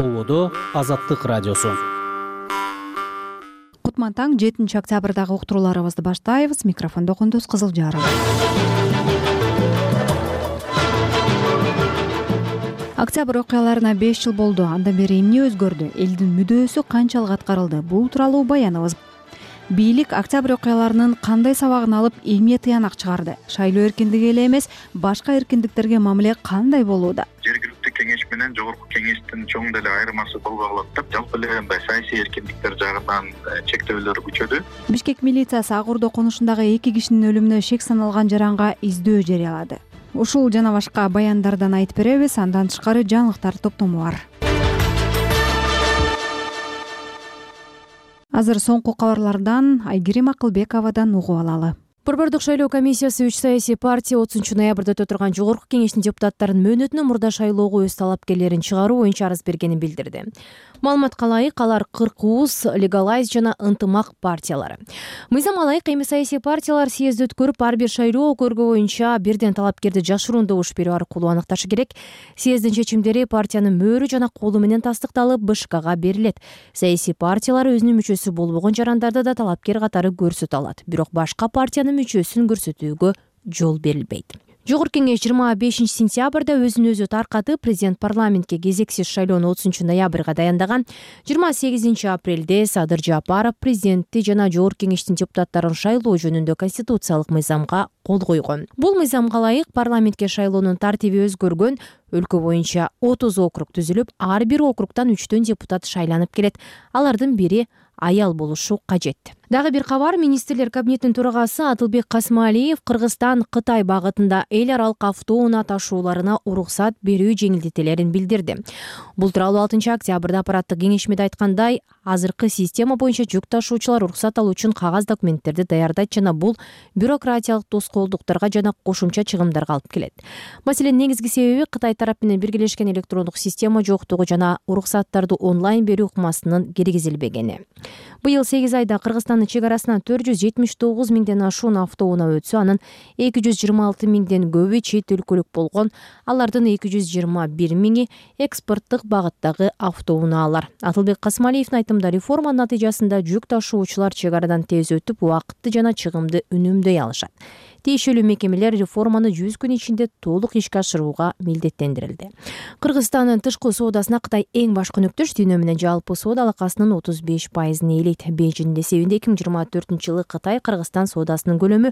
Толодо Азаттык радиосу. Кутман таң 7 октябрдагы уктурууларыбызды баштайбыз. Микрофондо Кундуз Кызылжарова. Октябрь окуяларына 5 жыл болду. Андан бери эмне өзгөрдү? Элдин мүдөөсү канчалык аткарылды? Бул тууралуу баяныбыз. Бийлик октябрь окуяларынын кандай сабагын алып, эмне тыянак чыгарды? Шайлоо эркиндиги эле эмес, башка эркиндиктерге мамиле кандай болууда? Жергиликтүү кеңеш менен жогорку кеңештин чоң деле айырмасы болбогулат деп, жалпы эле мындай саясий эркиндиктер жагынан чектөөлөр күчөдү. Бишкек милициясы Ак Ордо конушундагы 2 кишинин өлүмүнө шек саналган жаранга издөө жарыялады. Ушул жана башка баяндардан айтып беребиз. Андан тышкары жаңылыктар топтому бар. Азыр соңку кабарлардан Айгерим Акылбековадан угуп алалы. Борбордук шайлоо комиссиясы 3 саясий партия 30 ноябрда өтө турган жогорку кеңештин депутаттарынын мөөнөтүнөн мурда шайлоого өз талапкерлерин чыгаруу боюнча арыз бергенин билдирди. Маалыматка ылайык, алар 40 Легалайз жана Ынтымак партиялары. Мыйзамга ылайык, эми саясий партиялар съезди өткөрүп, ар бир шайлоо округу боюнча бирден талапкерди жашыруун добуш берүү аркылуу аныкташы керек. Съездин чечимдери партиянын мөөрү жана колу менен тастыкталып, БШКга берилет. Саясий партиялар өзүнүн мүчөсү болбогон жарандарды да талапкер катары көрсөтө алат. Бирок башка партиянын мүчөсүн көрсөтүүгө жол берилбейт. Жогорку кеңеш 25 сентябрда өзүн өзү таркатып, президент парламентке кезексиз шайлоону 30 ноябрга даяндаган. 28 апрелде Садыр Жапаров президентти жана жогорку кеңештин депутаттарын шайлоо жөнүндө конституциялык мыйзамга кол койгон. Бул мыйзамга ылайык парламентке шайлоонун тартиби өзгөргөн. Өлкө боюнча 30 округ түзүлүп, ар бир округдан 3 депутат шайланып келет. Алардын бири аял болушу кажет. Дагы бир кабар, министрлер кабинетинин төрагасы Атылбек Касмалиев Кыргызстан-Кытай багытында эл аралык автоунаа ташууларына уруксат берүү жеңилдетелерин билдирди. Бул тууралуу 6 октябрда аппараттык кеңешмеде айткандай, азыркы система боюнча жүк ташуучулар уруксат алуу үчүн кагаз документтерди даярдайт жана бул бюрократиялык тоскоолдуктарга жана кошумча чыгымдарга алып келет. Маселенин негизги себеби Кытай тарап менен биргелешкен электрондук система жоктугу жана уруксаттарды онлайн берүү ыкмасынын киргизилбегени. Быйыл 8 айда Кыргызстандын чек арасынан 479 миңден ашуун автоунаа өтсө, анын 226 миңден көбү чет өлкөлүк болгон. Алардын 221 миңи экспорттук багыттагы автоунаалар. Атылбек Касмалиевдин айтымында, реформа натыйжасында жүк ташуучулар чек арадан тез өтүп, убакытты жана чыгымды үнөмдөй алышат. Тиешелүү мекемелер реформаны 100 күн ичинде толук ишке ашырууга милдеттендирилди. Кыргызстандын тышкы соодасына Кытай эң баш өнөктөш, дүйнө менен жалпы соода алакасынын 35% ээлейт. Бейжиңдин эсебинде 2024-жылы Кытай-Кыргызстан соодасынын көлөмү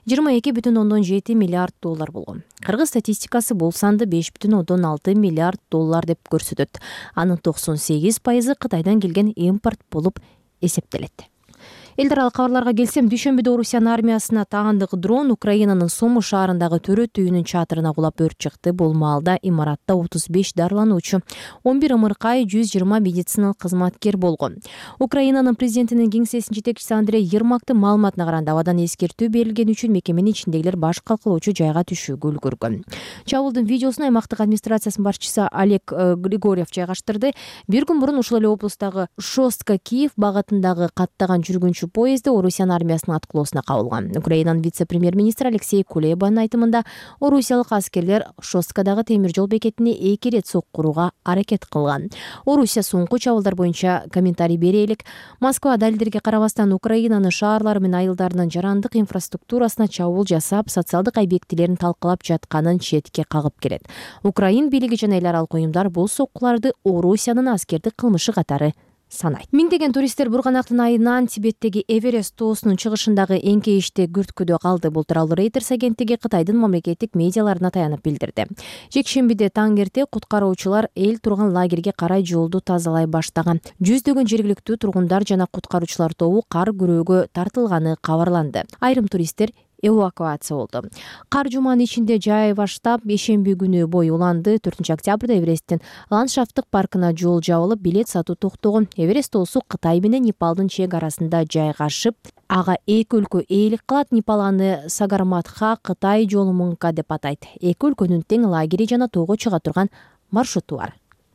22,7 миллиард доллар болгон. Кыргыз статистикасы бул санды 5,6 миллиард доллар деп көрсөтөт. Анын 98% Кытайдан келген импорт болуп эсептелет. Элдер аралык кабарларга келсем, дүйшөмбүдө Орусиянын армиясына тагандык дрон Украинанын Сому шаарындагы төрөт үйүнүн чатырына кулап өрт чыкты. Бул маалда имаратта 35 дарылануучу, 11 ымыркай, 120 медициналык кызматкер болгон. Украинанын президентинин кеңсесинин жетекчиси Андрей Ермактын маалыматына караганда, абадан эскертүү берилгени үчүн мекеменин ичиндегилер баш калкалоочу жайга түшүүгө үлгөргөн. Чабуулдун видеосун аймактык администрациясынын башчысы Олег Григорьев жайгаштырды. Bir күн мурун ушул эле облустагы Шостка-Киев багытындагы каттаган жүргүнчү поезди Орусиянын армиясынын аткылоосуна кабылган. Украинанын вице-премьер-министри Алексей Кулебанын айтымында, орусиялык аскерлер Шосткадагы темир жол бекетине 2 рет соккурууга аракет кылган. Орусия соңку чабуулдар боюнча комментарий бере элек. Москва далилдерге карабастан Украинанын шаарлары менен айылдарынын жарандык инфраструктурасына чабуул жасап, социалдык объектилерин талкалап жатканын четке кагып келет. Украин бийлиги жана эл аралык уюмдар бул соккуларды Орусиянын аскердик кылмышы катары санайт. Миңдеген туристтер Бурганактын айынан Тибеттеги Эверест тоосунун чыгышындагы эңкейиште күрткүдө калды. Бул тууралуу Reuters агенттиги Кытайдын мамлекеттик медиаларына таянып билдирди. Жекшембиде таң эрте куткаруучулар эл турган лагерге карай жолду тазалай баштаган. Жүздөгөн жергиликтүү тургундар жана куткаруучулар тобу кар күрөөгө тартылганы кабарланды. Айрым туристтер эвакуация болду. Кар жуманын ичинде жай баштап, ишемби күнү бою уланды. 4 октябрда Эвересттин ландшафттык паркына жол жабылып, билет сатуу токтогон. Эверест тоосу Кытай менен Непалдын чек арасында жайгашып, ага эки өлкө ээлик кылат. Непал аны Сагарматха, Кытай жолу Мыңка деп атайт. Эки өлкөнүн тең лагери жана тоого чыга турган маршруту бар.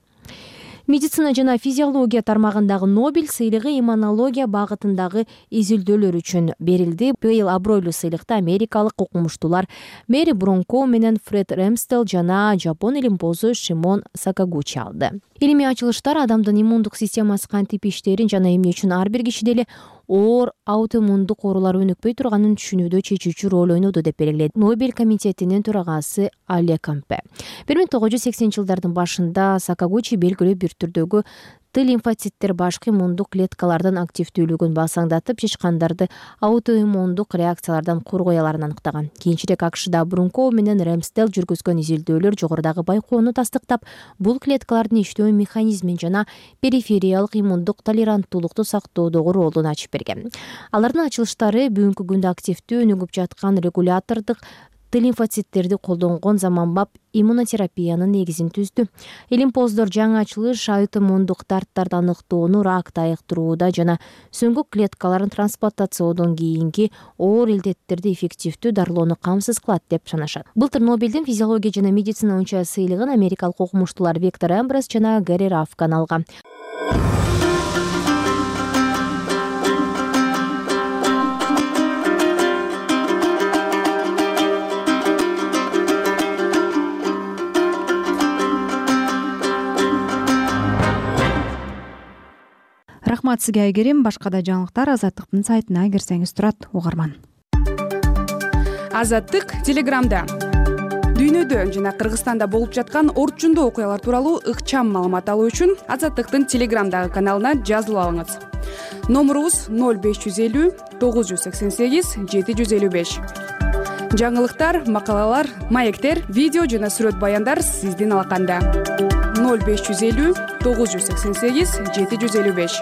Медицина жана физиология тармагындагы Нобель сыйлыгы иммунология багытындагы изилдөөлөр үчүн берилди. Быйыл абройлуу сыйлыкты америкалык окумуштуулар Мэри Бронко менен Фред Рэмстел жана Жапон илимпозу Шимон Сакагучи алды. Илимий ачылыштар адамдын иммундук системасы кантип иштерин жана эмне үчүн ар бир кишиде эле оор аутоиммундук оорулар өнүкпөй турганын түшүнүүдө чечүүчү роль ойноду деп белгиледи Нобель комитетинин төрагасы Алия Кампе. 1980-жылдардын башында Сакагучи белгилүү бир түрдөгү Т лимфоциттер башкы иммундук клеткалардын активдүүлүгүн басаңдатып, чычкандарды аутоиммундук реакциялардан коргой аларын аныктаган. Кийинчерээк АКШда Брункоу менен Ремстел жүргүзгөн изилдөөлөр жогорудагы байкоону тастыктап, бул клеткалардын иштөө механизмин жана перифериялык иммундук толеранттуулукту сактоодогу ролун ачып берген. Алардын ачылыштары бүгүнкү күндө активдүү өнүгүп жаткан регулятордук Т лимфоциттерди колдонгон заманбап иммунотерапиянын негизин түздү. Илимпоздор жаңы ачылыш аутоиммундук дарттарды аныктоону, ракты айыктырууда жана сөңгү клеткаларын трансплантациодон кийинки оор илдеттерди эффективдүү дарылоону камсыз кылат деп санашат. Былтыр Нобелдин физиология жана медицина боюнча сыйлыгын америкалык окумуштуулар Виктор Эмброс жана Гэри Рафкан алган. Рахмат сизге Айгерим. Башка да жаңылыктар Азаттыктын сайтына кирсеңиз турат, угарман. Азаттык Телеграмда. Дүйнөдө жана Кыргызстанда болуп жаткан орчундуу окуялар тууралуу ыкчам маалымат алуу үчүн Азаттыктын Телеграмдагы каналына жазылып алыңыз. Номурубуз 0550 988 755. Жаңылыктар, макалалар, маектер, видео жана сүрөт баяндар сиздин алаканда. 0550 988 755.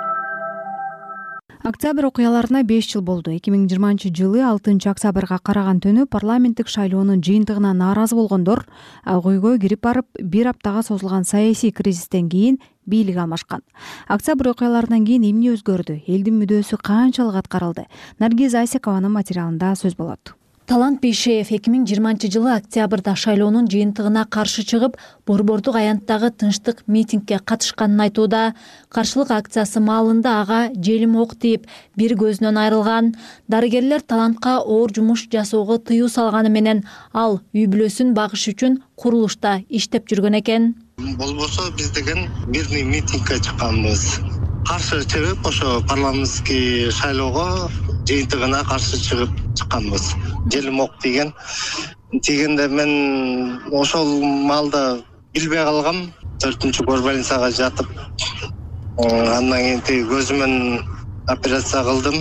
Октябрь окуяларына 5 жыл болду. 2020-жылы 6 октябрга караган түнү парламенттик шайлоонун жыйынтыгына нааразы болгондор ак үйгө кирип барып, бир аптага созулган саясий кризистен кийин бийлик алмашкан. Октябрь окуяларынан кийин эмне өзгөрдү? Элдин мүдөөсү канчалык аткарылды? Наргиз Айсекованын материалында сөз болот. Талант Бейшеев 2020-жылы октябрда шайлоонун жыйынтыгына каршы чыгып, Борбордук аянттагы тынчтык митингге катышканын айтууда. Каршылык акциясы маалында ага желим ок тийип, бир көзүнөн айрылган. Дарыгерлер Талантка оор жумуш жасоого тыюу салганы менен ал үй бүлөсүн багыш үчүн курулушта иштеп жүргөн экен. Болбосо биз деген мирный митингге чыкканбыз. Каршы чыгып, ошо парламенттик шайлоого жыйынтыгына каршы чыкканбыз. Желим ок дегенде мен ошол маалда билбей калгам. 4-больницага жатып, андан кийин көзүмөн операция кылдым.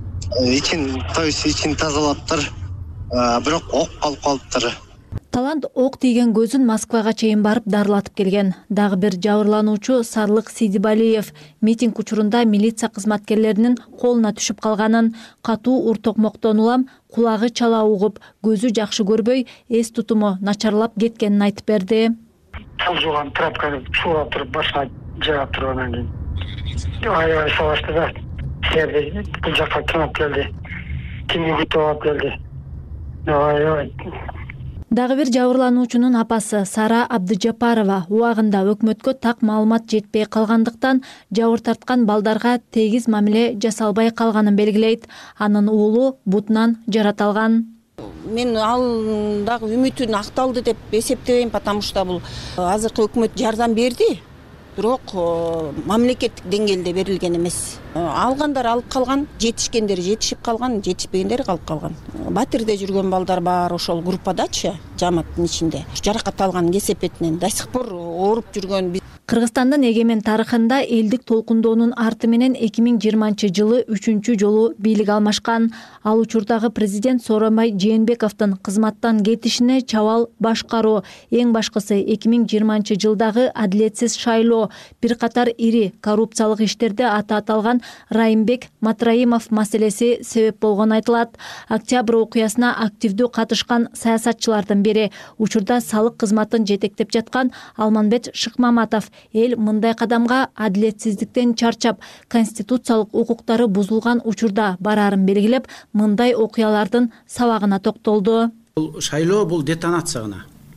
Ичин тазалаптыр, бирок ок калып калыптыр. Талант ок тийген көзүн Москвага чейин барып дарылатып келген. Дагы бир жабырлануучу Сарлык Сидибалиев митинг учурунда милиция кызматкерлеринин колуна түшүп калганын, катуу ур-токмоктон улам, кулагы чала угуп, көзү жакшы көрбөй, эс тутуму начарлап кеткенин айтып берди. Талжуган трапканы сууга туруп башына жаап тургандан кийин аябай сабашты да. Серди бул жакка ким алып келди? Кимди күтүп алып келди? Аябай. Дагы бир жабырлануучунун апасы Сара Абдыжапарова убагында өкмөткө так маалымат жетпей калгандыктан жабыр тарткан балдарга тегиз мамиле жасалбай калганын белгилейт. Анын уулу бутунан жарат алган. Мен ал дагы үмүтүн акталды деп эсептебейм, потому что бул азыркы өкмөт жардам берди, бирок мамлекеттик деңгээлде берилген эмес. Алгандар алып калган, жетишкендер жетишип калган, жетишпегендер калып калган. Батирде жүргөн балдар бар ошол группадачы, жамааттын ичинде. Жаракат алган кесепетинен до сих пор ооруп жүргөн. Кыргызстандын эгемен тарыхында элдик толкундоонун арты менен 2020-жылы 3-чү жолу бийлик алмашкан. Ал учурдагы президент Сооронбай Жээнбековдун кызматтан кетишине чабал башкаруу, эң башкысы 2020-жылдагы адилетсиз шайлоо, бир катар ири коррупциялык иштерде аты аталган Райымбек Матраимов маселеси себеп болгону айтылат. Октябрь окуясына активдүү катышкан саясатчылардын бири, учурда салык кызматын жетектеп жаткан Алманбет Шыкмаматов эл мындай кадамга адилетсиздиктен чарчап, конституциялык укуктары бузулган учурда барарын белгилеп, мындай окуялардын сабагына токтолду. Бул шайлоо бул детонация гана.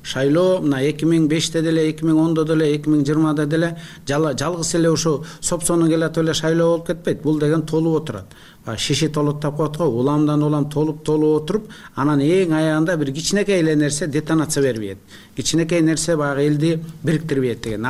шайлоо мына 2005-те деле, 2010-да деле, 2020-да деле жалгыз эле ушу сопсону келатып эле шайлоо болуп кетпейт. Бул деген толуп отурат. Шиши толуттап коет го, уламдан улам толуп отуруп, анан эң аягында бир кичинекей эле нерсе детонация бербейт. Кичинекей нерсе баягы элди бириктирбейт деген.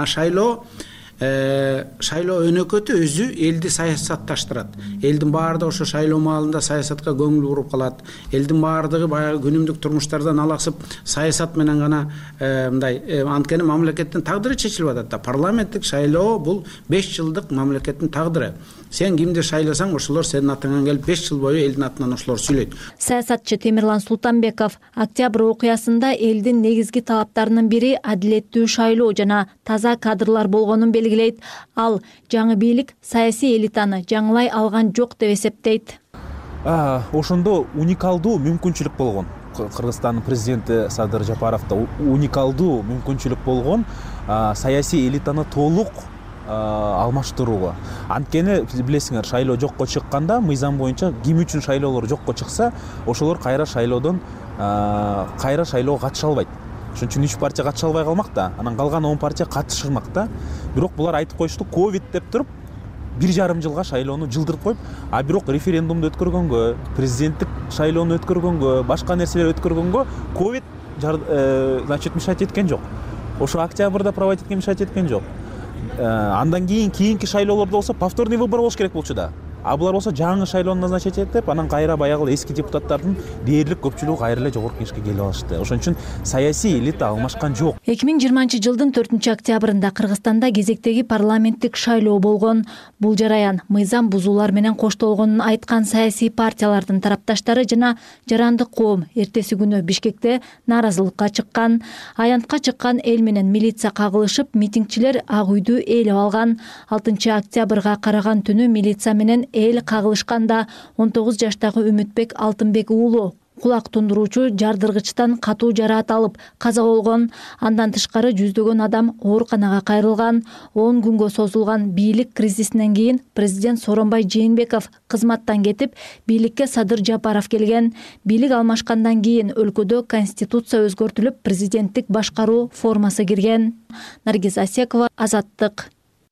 Шайлоо өнөкөтү өзү элди саясатташтырат. Элдин баардыгы ошо шайлоо маалында саясатка көңүл буруп калат. Элдин баардыгы баягы күнүмдүк турмуштардан алаксып саясат менен гана мындай анткени мамлекеттин тагдыры чечилип атат да. Парламенттик шайлоо бул 5 жылдык мамлекеттин тагдыры. Сен кимди шайласаң, ошолор сенин атыңан келип 5 жыл бою элдин атынан ошолор сүйлөйт. Саясатчы Темирлан Султанбеков октябрь окуясында элдин негизги талаптарынын бири адилеттүү шайлоо жана таза кадрлар болгонун белгилейт. Ал жаңы бийлик саясий элитаны жаңылай алган жок деп эсептейт. Ошондо уникалдуу мүмкүнчүлүк болгон. Кыргызстандын президенти Садыр Жапаровдо уникалдуу мүмкүнчүлүк болгон саясий элитаны толук алмаштырууга. Анткени билесиңер, шайлоо жокко чыкканда мыйзам боюнча ким үчүн шайлоолор жокко чыкса, ошолор кайра шайлоого катыша албайт. Ошон үчүн 3 партия катыша албай калмак да, анан калган 10 партия катышырмак да. Бирок булар айтып коюшту, ковид деп туруп 1,5 жылга шайлоону жылдырып коюп, бирок референдумду өткөргөнгө, президенттик шайлоону өткөргөнгө, башка нерселер өткөргөнгө ковид значит мешать эткен жок. Ошо октябрда проводить эткен мешать эткен жок. Андан кийинки шайлоолордо болсо повторный выбор болуш керек болчу да. Булар болсо жаңы шайлоону назначить этип, анан кайра баягы эски депутаттардын дээрлик көпчүлүгү кайра эле жогорку кеңешке келип алышты. Ошон үчүн саясий элита алмашкан жок. 2020-жылдын 4-октябрында Кыргызстанда кезектеги парламенттик шайлоо болгон. Бул жараян мыйзам бузуулар менен коштолгонун айткан саясий партиялардын тарапташтары жана жарандык коом эртеси күнү Бишкекте нааразылыкка чыккан. Аянтка чыккан эл менен милиция кагылышып, митингчилер Ак үйдү ээлеп алган. 6-октябрга караган түнү милиция менен эл кагылышканда 19 жаштагы Үмүтбек Алтынбек уулу кулак тундуруучу жардыргычтан катуу жараат алып каза болгон. Андан тышкары жүздөгөн адам ооруканага кайрылган. 10 күнгө созулган бийлик кризисинен кийин президент Сооронбай Жээнбеков кызматтан кетип, бийликке Садыр Жапаров келген. Бийлик алмашкандан кийин өлкөдө конституция өзгөртүлүп, президенттик башкаруу формасы кирген. Наргиз Асекова, Азаттык.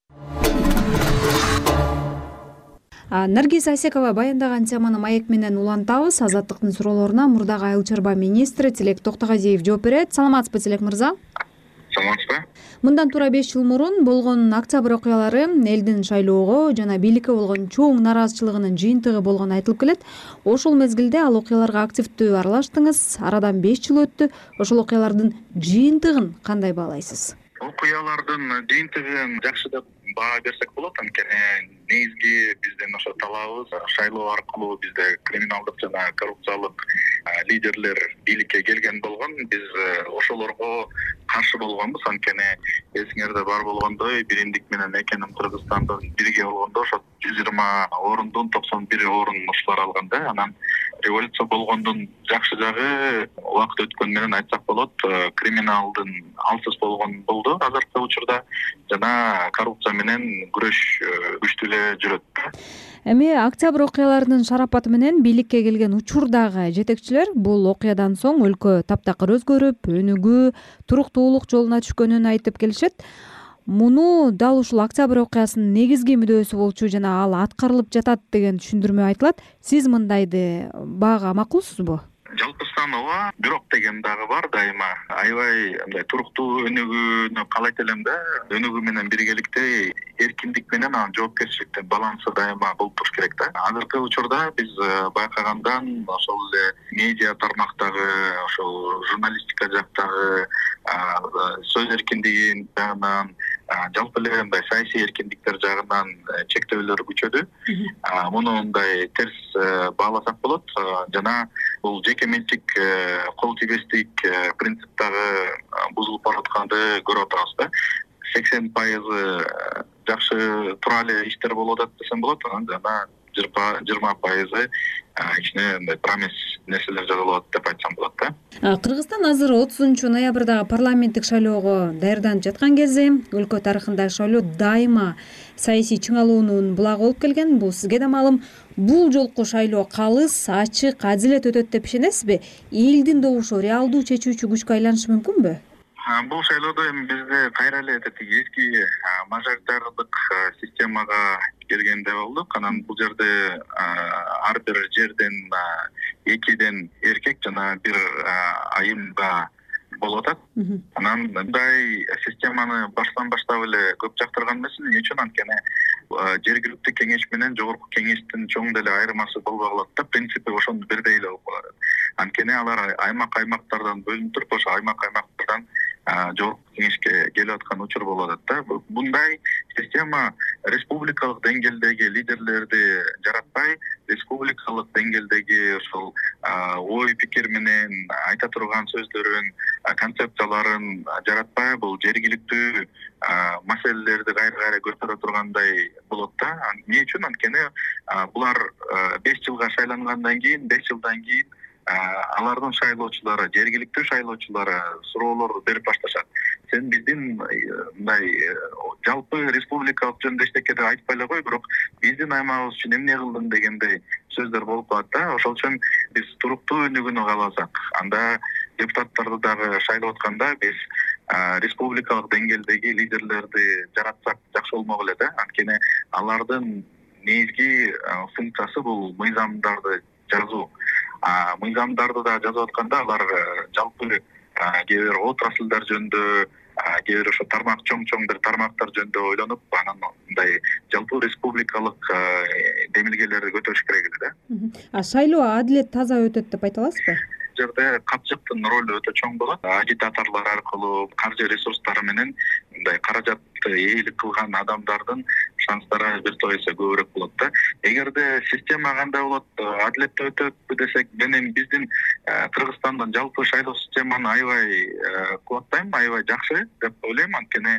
Наргиз Асекова баяндаган теманы маек менен улантабыз. Азаттыктын суроолоруна мурдагы айыл чарба министри Тилек Токтогазиев жооп берет. Саламатсызбы, Тилек мырза? Саламатсызбы. Мындан туура 5 жыл мурун болгон октябрь окуялары элдин шайлоого жана бийликке болгон чоң нааразычылыгынын жыйынтыгы болгону айтылып келет. Ошол мезгилде ал окуяларга активдүү аралаштыңыз. Арадан 5 жыл өттү. Ошол окуялардын жыйынтыгын кандай баалайсыз? Окуялардын жыйынтыгын жакшы деп баа берсек болот. Анткени негизги биздин ошо талабыбыз шайлоо аркылуу бизде криминалдык жана коррупциялык лидерлер бийликке келген болгон. Биз ошолорго каршы болгонбуз. Анткени эсиңерде бар болгондой, биримдик менен экеним Кыргызстандын бирге болгондо ошо 120 орундун 91 орун ушулар алганда, анан революция болгондун жакшы жагы убакыт өткөн менен айтсак болот, криминалдын алсыз болгон болду азыркы учурда, жана коррупция менен күрөш күчтүү эле жүрөт. Эми октябрь окуяларынын шарапаты менен бийликке келген учурдагы жетекчилер бул окуядан соң өлкө таптакыр өзгөрүп, өнүгүү, туруктуулук жолуна түшкөнүн айтып келишет. Муну дал ушул октябрь окуясынын негизги мүдөөсү болчу жана ал аткарылып жатат деген түшүндүрмө айтылат. Сиз мындайды баага макулсузбу? Жалпыстан ооба, бирок деген дагы бар дайыма. Аябай мындай туруктуу өнүгүүнү каалайт элем да. Өнүгүү менен биргеликте эркиндик менен анан жоопкерчиликтин балансы дайыма болуп туруш керек да. Азыркы учурда биз байкагандан ошол эле медиа тармактагы, ошол журналистика жактагы сөз эркиндигин жагынан, жалпы эле мындай саясий эркиндиктер жагынан чектөөлөр күчөдү. Муну мындай терс бааласак болот. Жана бул жеке менчик кол тийбестик принциптагы бузулуп баратканды көрүп атабыз да. 80% жакшы туура эле иштер болуп атат десем болот, жана 20% ичине мындай промес нерселер жасалып атат деп айтсам болот да. Кыргызстан азыр 30-ноябрдагы парламенттик шайлоого даярданып жаткан кезде, өлкө тарыхындагы шайлоо дайыма саясий чыңалуунун булагы болуп келген. Бул сизге да маалым. Бул жолку шайлоо калыс, ачык, адилет өтөт деп ишенесизби? Элдин добушу реалдуу чечүүчү күчкө айланышы мүмкүнбү? Бул шайлоодо эми бизде кайра эле эски мажоритардык системага келгенде болдук. Анан бул жерде ар бир жерден 2ден эркек жана 1 айымга болуп атат. Анан мындай системаны баштан баштап эле көп жактырган эмесмин. Эмне үчүн? Анткени жергиликтүү кеңеш менен жогорку кеңештин чоң деле айырмасы болбой калат да. Принципи ошондо бирдей эле болуп калат. Анткени алар аймактардан бөлүнүп туруп, ошо аймактардан жогорку кеңешке келип аткан учур болуп атат да. Мындай система республикалык деңгээлдеги лидерлерди жаратпай, республикалык деңгээлдеги ошол ой пикир менен айта турган сөздөрүн, концепцияларын жаратпай, бул жергиликтүү маселелерди кайра көтөрө тургандай болот да. Эмне үчүн? Анткени булар 5 жылга шайлангандан кийин, 5 жылдан кийин алардын шайлоочулары, жергиликтүү шайлоочулары суроолор берип башташат. Сен биздин мындай жалпы республикалык жөнүндө эчтеке деп айтпай эле кой, бирок биздин аймагыбыз үчүн эмне кылдың дегендей сөздөр болуп калат да. Ошол үчүн биз туруктуу өнүгүүнү кааласак, анда депутаттарды дагы шайлап атканда биз республикалык деңгээлдеги лидерлерди жаратсак жакшы болмок эле да. Анткени алардын негизги функциясы бул мыйзамдарды жазуу. Мыйзамдарды да жазып атканда алар жалпы кээ бир отраслдар жөнүндө, кээ бир ошо тармак чоң бир тармактар жөнүндө ойлонуп, анан мындай жалпы республикалык демилгелерди көтөрүш керек эле да. Шайлоо адилет, таза өтөт деп айта аласызбы? Жерде капчыктын ролу өтө чоң болот. Агитаторлор аркылуу каржы ресурстары менен мындай каражатты ээлик кылган адамдардын шанстары бир топ эсе көбүрөөк болот да. Эгерде система кандай болот, адилеттүү өтөтпү десек, мен эми биздин Кыргызстандын жалпы шайлоо системаны аябай кубаттайм, аябай жакшы деп ойлойм. Анткени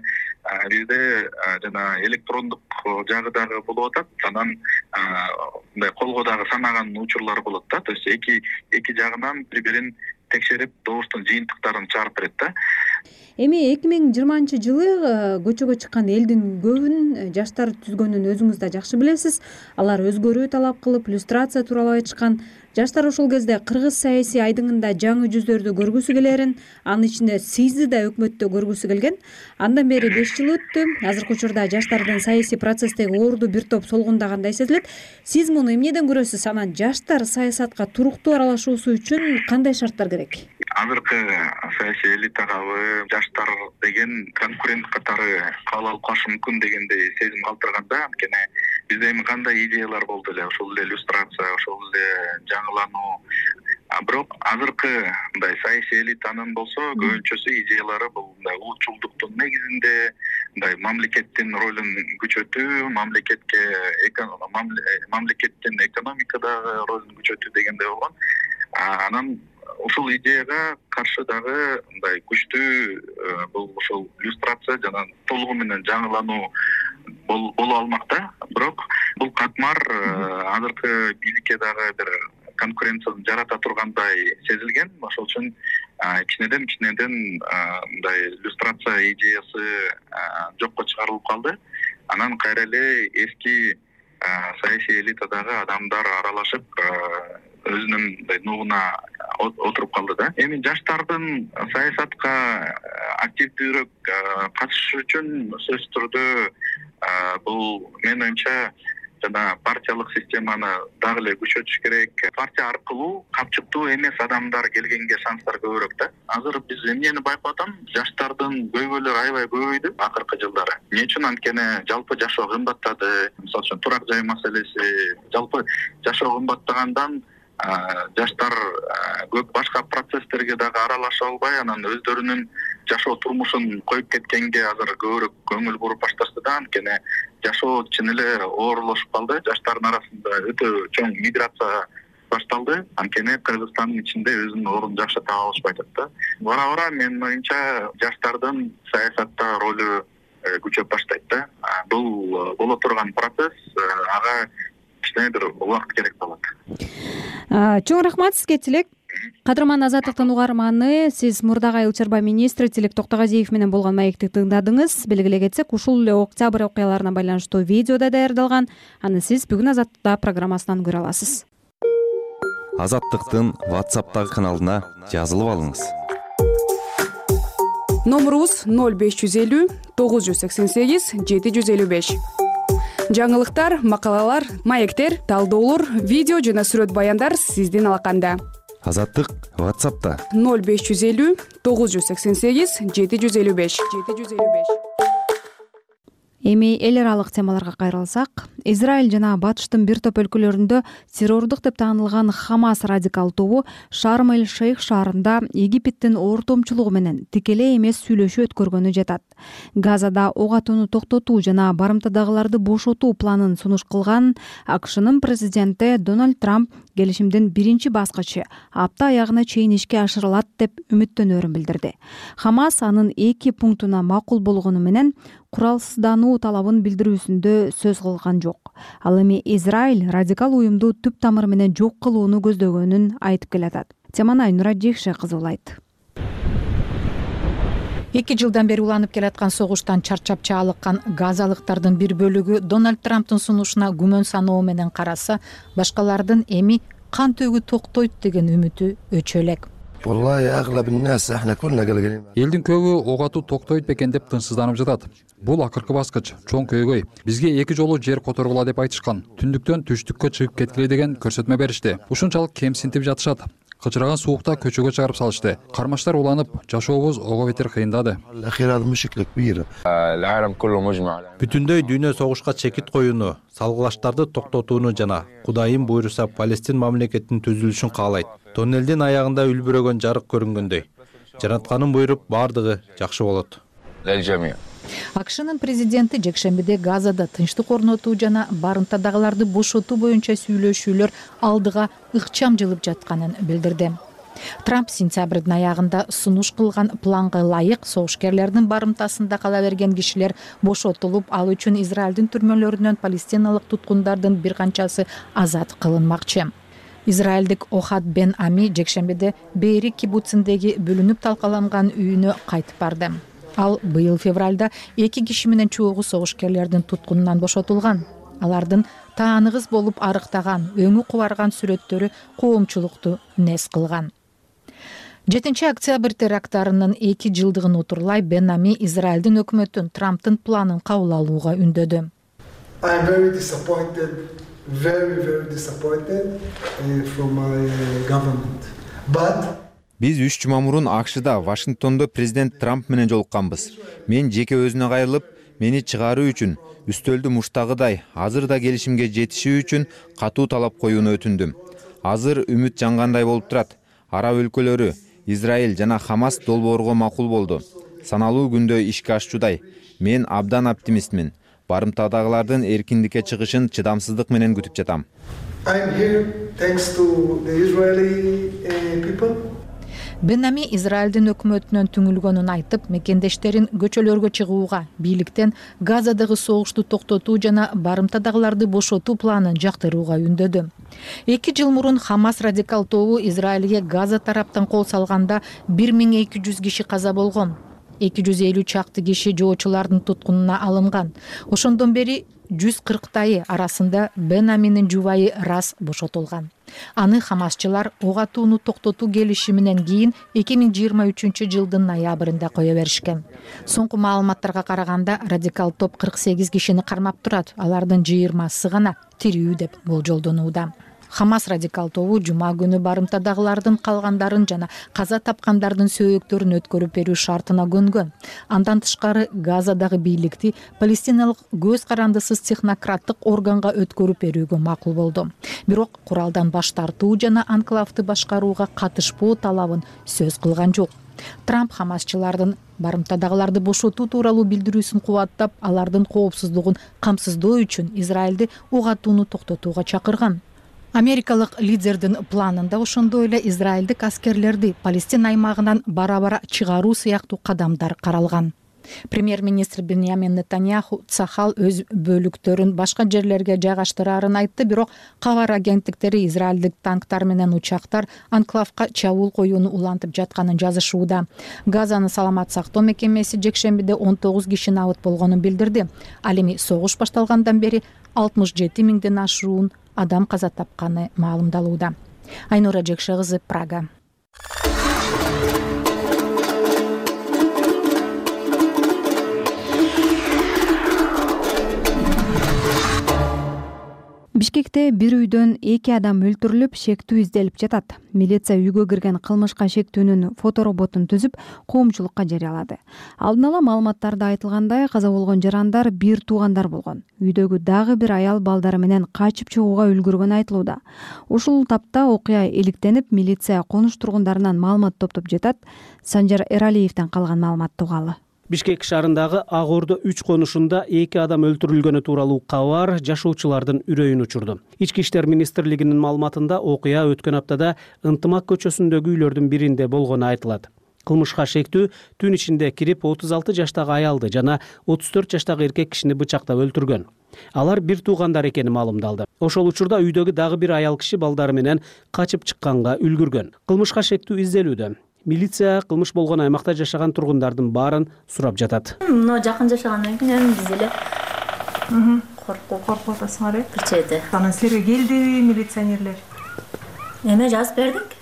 бизде жана электрондук жагы дагы болуп атат. Анан мындай колго дагы санаган учурлар болот да. То есть эки жагынан бири-бирин текшерип, добуштун жыйынтыктарын чыгарып берет да. Эми 2020-жылы көчөгө чыккан элдин көбүн жаштар түзгөнүн өзүңүз да жакшы билесиз. Алар өзгөрүү талап кылып, иллюстрация тууралуу айтышкан. Жаштар ошол кезде кыргыз саясий айдыңында жаңы жүздөрдү көргүсү келерин, анын ичинде сизди да өкмөттө көргүсү келген. Андан бери 5 жыл өттү. Азыркы учурда жаштардын саясий процесстеги орду бир топ солгундагандай сезилет. Сиз муну эмнеден көрөсүз? Анан жаштар саясатка туруктуу аралашуусу үчүн кандай шарттар керек? Азыркы саясий элитагабы жаштар деген конкурент катары кабыл алып калышы мүмкүн дегендей сезим калтырганда, анткени бизде эми кандай идеялар болду эле, ошол эле иллюстрация, ошол эле жаңылануу. Бирок азыркы мындай саясий элитанын болсо көбүнчөсү идеялары бул мындай улутчулдуктун негизинде, мындай мамлекеттин ролун күчөтүү, мамлекеттин экономикадагы ролун күчөтүү дегендей болгон. Анан ушул идеяга каршы дагы мындай күчтүү бул ошол иллюстрация жана толугу менен жаңылануу боло алмакта. Бирок бул катмар азыркы бийликке дагы бир конкуренцияны жарата тургандай сезилген. Ошол үчүн кичинеден мындай иллюстрация идеясы жокко чыгарылып калды. Анан кайра эле эски саясий элитадагы адамдар аралашып өзүнүн мындай нугуна отуруп калды да. Эми жаштардын саясатка активдүүрөөк катышышы үчүн сөзсүз түрдө бул менин оюмча жана партиялык системаны дагы эле күчөтүш керек. Партия аркылуу капчыктуу эмес адамдар келгенге шанстар көбүрөөк да. Азыр биз эмнени байкап атам? Жаштардын көйгөйлөрү аябай көбөйдү акыркы жылдары. Эмне үчүн? Анткени жалпы жашоо кымбаттады. Мисалы үчүн турак жай маселеси, жалпы жашоо кымбаттагандан жаштар көп башка процесстерге дагы аралаша албай, анан өздөрүнүн жашоо турмушун коюп кеткенге азыр көбүрөөк көңүл буруп башташты да. Анткени жашоо чын эле оорлошуп калды. Жаштардын арасында өтө чоң миграция башталды. Анткени Кыргызстандын ичинде өзүнүн ордун жакшы таба алышпай атат да. Бара менин оюмча жаштардын саясатта ролу күчөп баштайт да. Бул боло турган процесс, ага кичине бир убакыт керек болот. Чоң рахмат сизге, Тилек. Кадырман Азаттыктын угарманы, сиз мурдагы Айыл чарба министри Тилек Токтогазиев менен болгон маекти тыңдадыңыз. Белгилей кетсек, ушул эле октябрь окуяларына байланыштуу видеода даярдалган. Аны сиз бүгүн Азаттыкта программасынан көрө аласыз. Азаттыктын WhatsApp'тагы каналына жазылып алыңыз. Номурубуз 0550 988 755. Жаңылыктар, макалалар, маектер, талдоолор, видео жана сүрөт баяндар сиздин алаканда. Азаттык WhatsApp'та 0550 988 755. Эми эл аралык темаларга кайрылсак, Израиль жана Батыштын бир топ өлкөлөрүндө террордук деп таанылган Хамас радикал тобу Шарм-эль-Шейх шаарында Египеттин ортомчулугу менен тикелей эмес сүйлөшүү өткөргөнү жатат. Газада ок атууну токтотуу жана барымтадагыларды бошотуу планын сунуш кылган АКШнын президенти Дональд Трамп келишимдин биринчи баскычы апта аягына чейин ишке ашырылат деп үмүттөнөрүн билдирди. Хамас анын 2 пунктуна макул болгону менен куралсыздануу талабын билдирүүсүндө сөз кылган жок. Ал эми Израиль радикал уюмду түп тамыры менен жок кылууну көздөгөнүн айтып келатат. Теманы Айнура Жекше кызуулайт. 2 жылдан бери уланып келаткан согуштан чарчап чаалыккан газалыктардын бир бөлүгү Дональд Трамптын сунушуна күмөн саноо менен караса, башкалардын эми кан төгүү токтойт деген үмүтү өчө элек. Элдин көбү ок атуу токтойт бекен деп тынчсызданып жатат. Бул акыркы баскыч, чоң көйгөй. Бизге 2 жолу жер которгула деп айтышкан. Түндүктөн түштүккө чыгып кеткиле деген көрсөтмө беришти. Ушунчалык кемсинтип жатышат. Кычыраган суукта көчөгө чыгарып салышты. Кармаштар уланып, жашообуз ого бетер кыйындады. Бүтүндөй дүйнө согушка чекит коюуну, салгылаштарды токтотууну жана Кудайым буйруса Палестин мамлекетинин түзүлүшүн каалайт. Тоннелдин аягында үлбүрөгөн жарык көрүнгөндөй. Жаратканын буйруп, бардыгы жакшы болот. АКШнын президенти жекшембиде Газада тынчтык орнотуу жана барымтадагыларды бошотуу боюнча сүйлөшүүлөр алдыга ыкчам жылып жатканын билдирди. Трамп сентябрдын аягында сунуш кылган планга ылайык согушкерлердин барымтасында кала берген кишилер бошотулуп, ал үчүн Израилдин түрмөлөрүнөн палестиналык туткундардын бир канчасы азат кылынмакчы. Израилдик Охад Бен Ами жекшембиде Бейри кибуциндеги бүлүнүп талкаланган үйүнө кайтып барды. Ал быйыл февралда 2 киши менен чогуу согушкерлердин туткунунан бошотулган. Алардын тааныгыз болуп арыктаган, өңү кубарган сүрөттөрү коомчулукту нес кылган. 7 октябрь теракттарынын 2 жылдыгын утурлай Бен Ами Израилдин өкмөтүн Трамптын планын кабыл алууга үндөдү. Биз 3 жума мурун АКШда Вашингтондо президент Трамп менен жолукканбыз. Мен жеке өзүнө кайрылып, мени чыгаруу үчүн үстөлдү муштагыдай азыр да келишимге жетишүү үчүн катуу талап коюуну өтүндүм. Азыр үмүт жангандай болуп турат. Араб өлкөлөрү, Израиль жана Хамас долбоорго макул болду. Саналуу күндө ишке ашчудай. Мен абдан оптимистмин. Барымтадагылардын эркиндикке чыгышын чыдамсыздык менен күтүп жатам. Бен Ами Израилдин өкмөтүнөн түңүлгөнүн айтып, мекендештерин көчөлөргө чыгууга, бийликтен Газадагы согушту токтотуу жана барымтадагыларды бошотуу планын жактырууга үндөдү. 2 жыл мурун Хамас радикал тобу Израилге Газа тараптан кол салганда 1200 киши каза болгон. 250 чакты киши жоочулардын туткунуна алынган. Ошондон бери 140тайы арасында Бен Аминин жубайы Рас бошотулган. Аны хамасчылар ок атууну токтотуу келишиминен кийин 2023 жылдын ноябрында кое беришкен. Соңку маалыматтарга караганда радикал топ 48 кишини кармап турат. Алардын 20сы гана тирүү деп болжолдонууда. Хамас радикал тобу жума күнү барымтадагылардын калгандарын жана каза тапкандардын сөөктөрүн өткөрүп берүү шартына көнгөн. Андан тышкары Газадагы бийликти палестиналык көз карандысыз технократтык органга өткөрүп берүүгө макул болду. Бирок куралдан баш тартуу жана анклавды башкарууга катышпоо талабын сөз кылган жок. Трамп хамасчылардын барымтадагыларды бошотуу тууралуу билдирүүсүн кубаттап, алардын коопсуздугун камсыздоо үчүн Израилди ок атууну токтотууга чакырган. Америкалык лидердин планында ошондой эле израилдик аскерлерди Палестин аймагынан бара-бара чыгаруу сыяктуу кадамдар каралган. Премьер-министр Беньямин Нетаньяху Цахал өз бөлүктөрүн башка жерлерге жайгаштырарын айтты, бирок кабар агенттиктери израилдик танктар менен учактар анклавка чабуул коюуну улантып жатканын жазышууда. Газаны саламат сактоо мекемеси жекшембиде 19 киши абыт болгонун билдирди. Ал эми согуш башталгандан бери 67 миңден ашуун адам каза тапканы маалымдалууда. Айнура Жекше кызы, Прага. Бишкекте бир үйдөн 2 адам өлтүрүлүп, шектүү изделип жатат. Милиция үйгө кирген кылмышка шектүүнүн фотороботун түзүп, коомчулукка жарыялады. Алдын ала маалыматтарда айтылгандай, каза болгон жарандар бир туугандар болгон. Үйдөгү дагы бир аял балдары менен качып чыгууга үлгүргөнү айтылууда. Ушул тапта окуя иликтенип, милиция конуш тургундарынан маалымат топтоп жатат. Санжар Эралиевден калган маалыматты угалы. Бишкек шаарындагы Ак Ордо 3 конушунда 2 адам өлтүрүлгөнү тууралуу кабар жашоочулардын үрөйүн учурду. Ички иштер министрлигинин маалыматында окуя өткөн аптада Ынтымак көчөсүндөгү үйлөрдүн биринде болгону айтылат. Кылмышка шектүү түн ичинде кирип 36 жаштагы аялды жана 34 жаштагы эркек кишини бычактап өлтүргөн. Алар бир туугандар экени маалымдалды. Ошол учурда үйдөгү дагы бир аял киши балдары менен качып чыкканга үлгүргөн. Кылмышка шектүү изделүүдө. Милиция кылмыш болгон аймакта жашаган тургундардын баарын сурап жатат. Жакын жашагандан кийин биз эле коркуп атасыңар э? Бир чети. Анан силерге келдиби милиционерлер? Эме жазып бердик.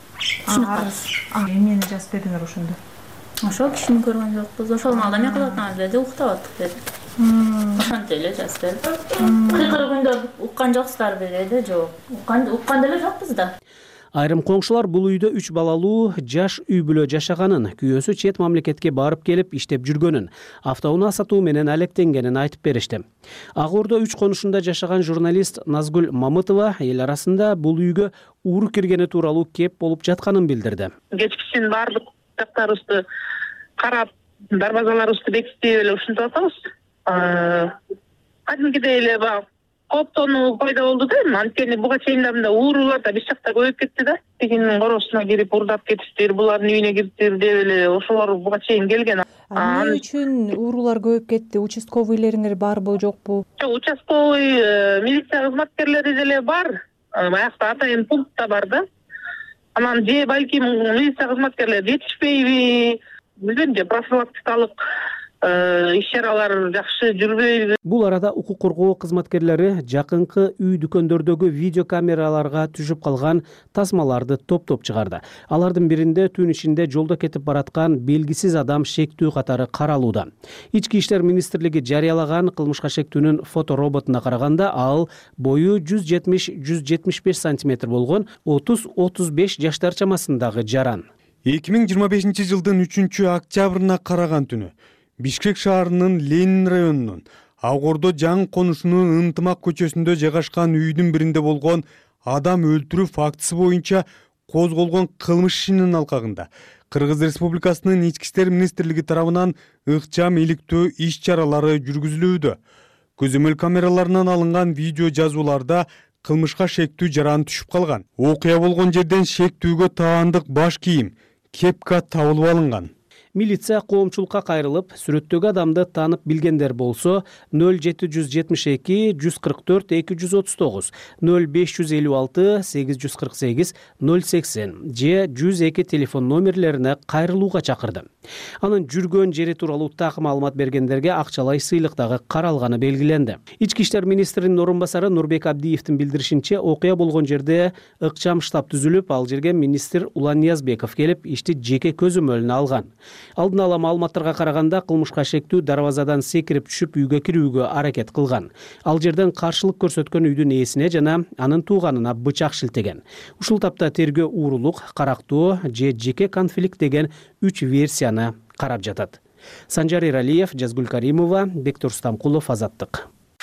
Эмнени жазып бердиңер ошондо? Ошол кишини көргөн жокпуз. Ошол маалда эме кылып атабыз деди, уктап аттык деди. Ошентип эле жазып бердик. Кыйкыр күндө уккан жоксуздарбы деди, жок. Уккан деле жокпуз да. Айрым коңшулар бул үйдө 3 балалуу жаш үй бүлө жашаганын, күйөөсү чет мамлекетке барып келип иштеп жүргөнүн, автоунаа сатуу менен алектенгенин айтып беришти. Ак Ордо 3 конушунда жашаган журналист Назгүл Мамытова эл арасында бул үйгө ууру киргени тууралуу кеп болуп жатканын билдирди. Кечкисин баардык жактарыбызды карап, дарбазаларыбызды бекитип эле ушинтип атабыз. Кадимкидей эле баягы кооптонуу пайда болду да. Анткени буга чейин да уурулар да биз жакта көбөйүп кетти да. Биринин коросуна кирип урдап кетиптир, булардын үйүнө кириптир деп эле ошолор буга чейин келген. Эмне үчүн уурулар көбөйүп кетти? Участковыйлериңер барбы, жокпу? Жок, участковый милиция кызматкерлери деле бар. Баягы атайын пункт да бар да. Анан же балким милиция кызматкерлери жетишпейби, билбейм, же профилактикалык иш-чаралар жакшы жүрбөйбү. Бул арада укук коргоо кызматкерлери жакынкы үй дүкөндөрдөгү видео камераларга түшүп калган тасмаларды топтоп чыгарды. Алардын биринде түн ичинде жолдо кетип бараткан белгисиз адам шектүү катары каралууда. Ички иштер министрлиги жарыялаган кылмышка шектүүнүн фотороботуна караганда, ал бою 170-175 сантиметр болгон 30-35 жаштар чамасындагы жаран. 2025 жылдын 3-октябрына караган түнү Бишкек шаарынын Ленин районунун Ак Ордо жаңы конушунун Ынтымак көчөсүндө жайгашкан үйдүн биринде болгон адам өлтүрүү фактысы боюнча козголгон кылмыш ишинин алкагында Кыргыз Республикасынын Ички иштер министрлиги тарабынан ыкчам иликтөө иш-чаралары жүргүзүлүүдө. Көзөмөл камераларынан алынган видео жазууларда кылмышка шектүү жаран түшүп калган. Окуя болгон жерден шектүүгө таандык баш кийим, кепка табылып алынган. Милиция коомчулукка кайрылып, сүрөттөгү адамды таанып билгендер болсо 0772 144 239, 0556 848 080 же 102 телефон номерлерине кайрылууга чакырды. Анын жүргөн жери тууралуу так маалымат бергендерге акчалай сыйлык дагы каралганы белгиленди. Ички иштер министринин орун басары Нурбек Абдиевдин билдиришинче, окуя болгон жерде ыкчам штаб түзүлүп, ал жерге министр Улан Ниязбеков келип, ишти жеке көзөмөлүнө алган. Алдын ала маалыматтарга караганда, кылмышка шектүү дарбазадан секирип түшүп үйгө кирүүгө аракет кылган. Ал жерден каршылык көрсөткөн үйдүн ээсине жана анын тууганына бычак шилтеген. Ушул тапта тергөө уурулук, карактоо же жеке конфликт деген 3 версияны карап жатат. Санжар Эралиев, Жазгүл Каримова, Бектур Стамкулов, Азаттык.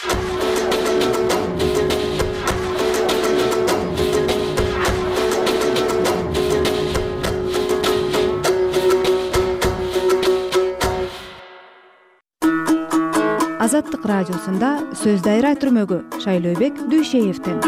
Азаттык радиосунда сөз дайра түрмөгү Шайлообек Дүйшеевден.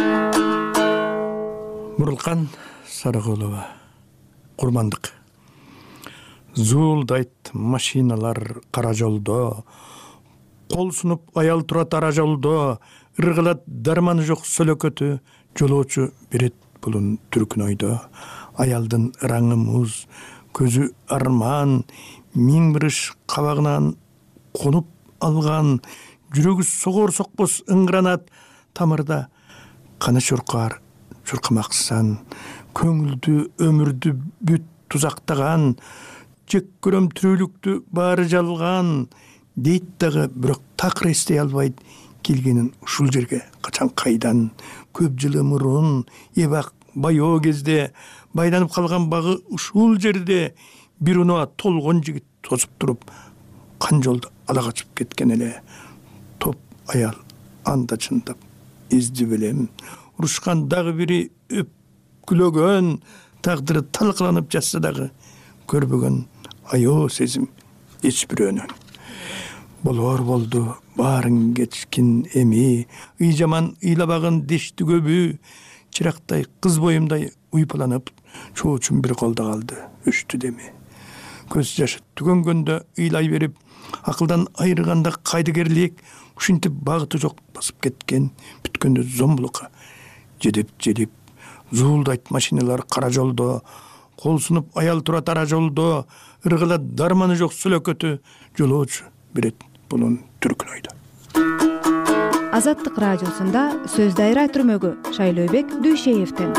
Мурулкан Сарыгулова, курмандык. Зуулдайт машиналар кара жолдо, кол сунуп аял турат ара жолдо, ыргылат дарманы жок сөлөкөтү, жолоочу берет булун түркүн ойдо. Аялдын ыраңы муз, көзү арман, миң бир ыш кабагынан конуп алган, жүрөгү согор сокпос ыңгыранат тамырда. Каны чуркар, чуркамаксан, көңүлдү өмүрдү бүт тузактаган, жек көрөм тирүүлүктү баары жалган, дейт дагы бирок такыр эстей албайт, келгенин ушул жерге качан кайдан көп жыл мурун эбак баяу кезде байланып калган багы ушул жерде бир унаа толгон жигит тосуп туруп кан жолду ала качып кеткен эле. Топ аял анда чындап изди белем. Урушкан дагы бири өпкүлөгөн, тагдыры талкаланып жатса дагы көрбөгөн аял сезим эч бирөөнөн. Болор болду, баарын кечкин эми, ый жаман ыйлабагын дешти көбү, чырактай кыз боюмдай уйпаланып, чоочун бир колдо калды, өчтү деми. Көз жашы түгөнгөндө ыйлай берип, акылдан айырганда кайдыгерлик, ушинтип багыты жок басып кеткен, бүткөндө зомбулукка жедеп, зуулдайт машиналар кара жолдо, кол сунуп аял турат ара жолдо, ыргыла дарманы жок сүлөкөтү, жолоочу берет бунун түркүн ойдо. Азаттык радиосунда сөз дайра түрмөгү Шайлообек Дүйшеевден.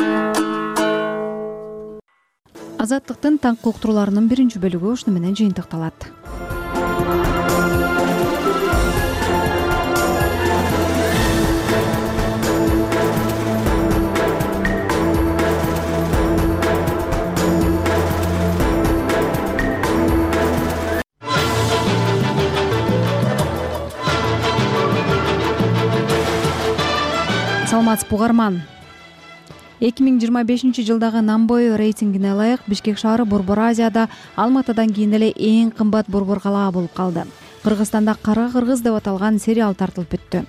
Азаттыктын таңкы уктурууларынын биринчи бөлүгү ушуну менен жыйынтыкталат. Саламатсызбы угарман. 2025 жылдагы Намбой рейтингине ылайык Бишкек шаары Борбор Азияда Алматыдан кийин эле эң кымбат борбор калаа болуп калды. Кыргызстанда Кара кыргыз деп аталган сериал тартылып бүттү.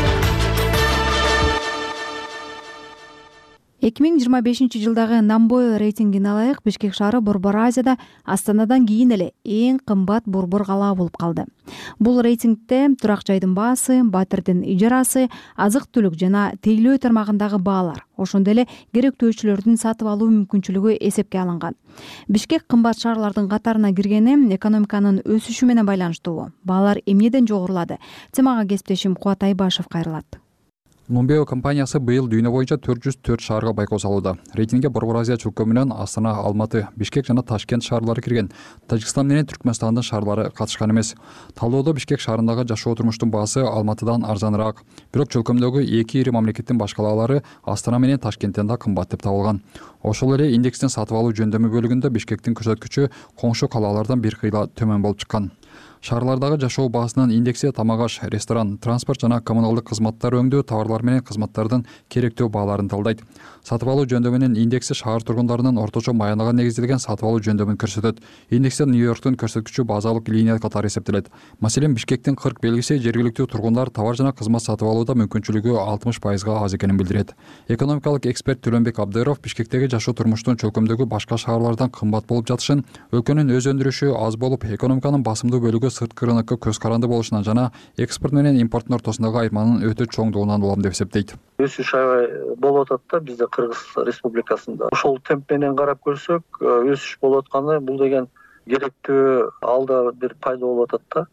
2025 жылдагы Намбой рейтингине ылайык Бишкек шаары Борбор Азияда Астанадан кийин эле эң кымбат борбор калаа болуп калды. Бул рейтингде турак жайдын баасы, батирдин ижарасы, азык-түлүк жана тейлөө тармагындагы баалар, ошондой эле керектөөчүлөрдүн сатып алуу мүмкүнчүлүгү эсепке алынган. Бишкек кымбат шаарлардын катарына киргени экономиканын өсүшү менен байланыштуу. Баалар эмнеден жогорулады? Темага кесиптешим Кубат Айбашев кайрылат. Numbeo компаниясы быйыл дүйнө боюнча 404 шаарга байкоо салууда. Рейтингге Борбор Азия чөлкөмү менен Астана, Алматы, Бишкек жана Ташкент шаарлары кирген. Тажикстан менен Түркмөнстандын шаарлары катышкан эмес. Талоодо Бишкек шаарындагы жашоо турмуштун баасы Алматыдан арзаныраак. Бирок чөлкөмдөгү эки ири мамлекеттин баш калаалары Астана менен Ташкенттен да кымбат деп табылган. Ошол эле индекстин сатып алуу жөндөмү бөлүгүндө Бишкектин көрсөткүчү коңшу калаалардан бир кыйла төмөн болуп чыккан. Шаарлардагы жашоо баасынын индекси тамак-аш, ресторан, транспорт жана коммуналдык кызматтар өңдөө товарлар менен кызматтардын керектөө бааларын талдайт. Сатып алуу жөндөмүнүн индекси шаар тургундарынын орточо маянага негизделген сатып алуу жөндөмүн көрсөтөт. Индексте Нью-Йорктун көрсөткүчү базалык линия катары эсептелет. Маселен, Бишкектин 40 белгиси жергиликтүү тургундар товар жана кызмат сатып алууда мүмкүнчүлүгү 60%га аз экенин билдирет. Экономикалык эксперт Төлөнбек Абдыров Бишкектеги жашоо турмуштун чөлкөмдөгү башка шаарлардан кымбат болуп жатышын, өлкөнүн өз өндүрүшү аз болуп, экономиканын басымдуу бөлүгү сырткы рынокко көз каранды болушунан жана экспорт менен импорттун ортосундагы айырманын өтө чоңдугунан улам деп эсептейт. Өсүш аябай болуп атат да бизде Кыргыз Республикасында. Ошол темп менен карап көрсөк, өсүш болуп атканы бул деген керектүү алда бир пайда болуп атат да.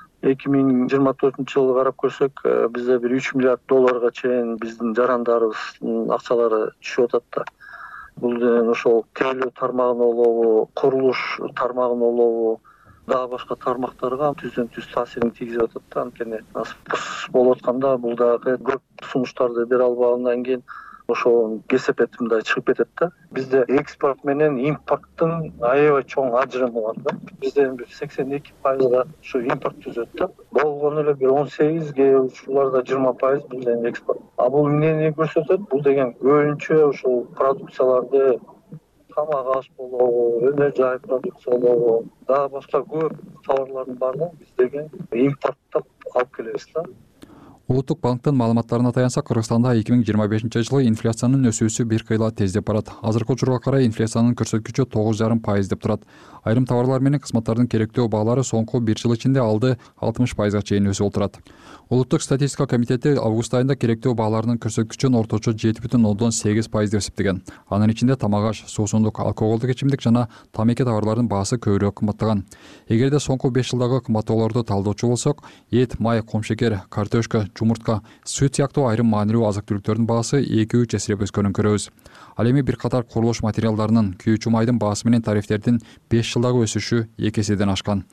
2024-жылы карап көрсөк, бизде бир 3 миллиард долларга чейин биздин жарандарыбыздын акчалары түшүп атат да. Бул деген ошол тейлөө тармагын олобу, курулуш тармагын олобу, дагы башка тармактарга түздөн түз таасирин тийгизип атат да. Анткени болуп атканда бул дагы көп сунуштарды бере албагандан кийин ошол кесепет мындай чыгып кетет да. Бизде экспорт менен импорттун аябай чоң ажырымы бар да. Бизде бир 82%га ушу импорт түзөт да. Болгону эле бир 18, кээ учурларда 20% бизден экспорт. А бул эмнени көрсөтөт? Бул деген көбүнчө ушул продукцияларды тамак-аш болобу, өнөр жай продукция болобу, дагы башка көп товарлардын баардыгын биз деген импорттоп алып келебиз да. Улуттук банктын маалыматтарына таянсак, Кыргызстанда 2025-жылы инфляциянын өсүүсү бир кыйла тездеп барат. Азыркы учурга карай инфляциянын көрсөткүчү 9,5% деп турат. Айрым товарлар менен кызматтардын керектөө баалары соңку 1 жыл ичинде алды 60%га чейин өсүп отурат. Улуттук статистика комитети август айында керектөө бааларынын көрсөткүчүн орточо 7,8% деп эсептеген. Анын ичинде тамак-аш, суусундук, алкоголдук ичимдик жана тамеки товарларынын баасы көбүрөөк кымбаттаган. Эгерде соңку 5 жылдагы кымбаттоолорду талдоочу болсок, эт, май, комшекер, картошка, жумуртка, сүт сыяктуу айрым маанилүү азык-түлүктөрдүн баасы 2-3 эсеге өскөнүн көрөбүз. Ал эми бир катар курулуш материалдарынын, күйүүчү майдын баасы менен тарифтердин 5 жылдагы өсүшү 2 эседен ашкан.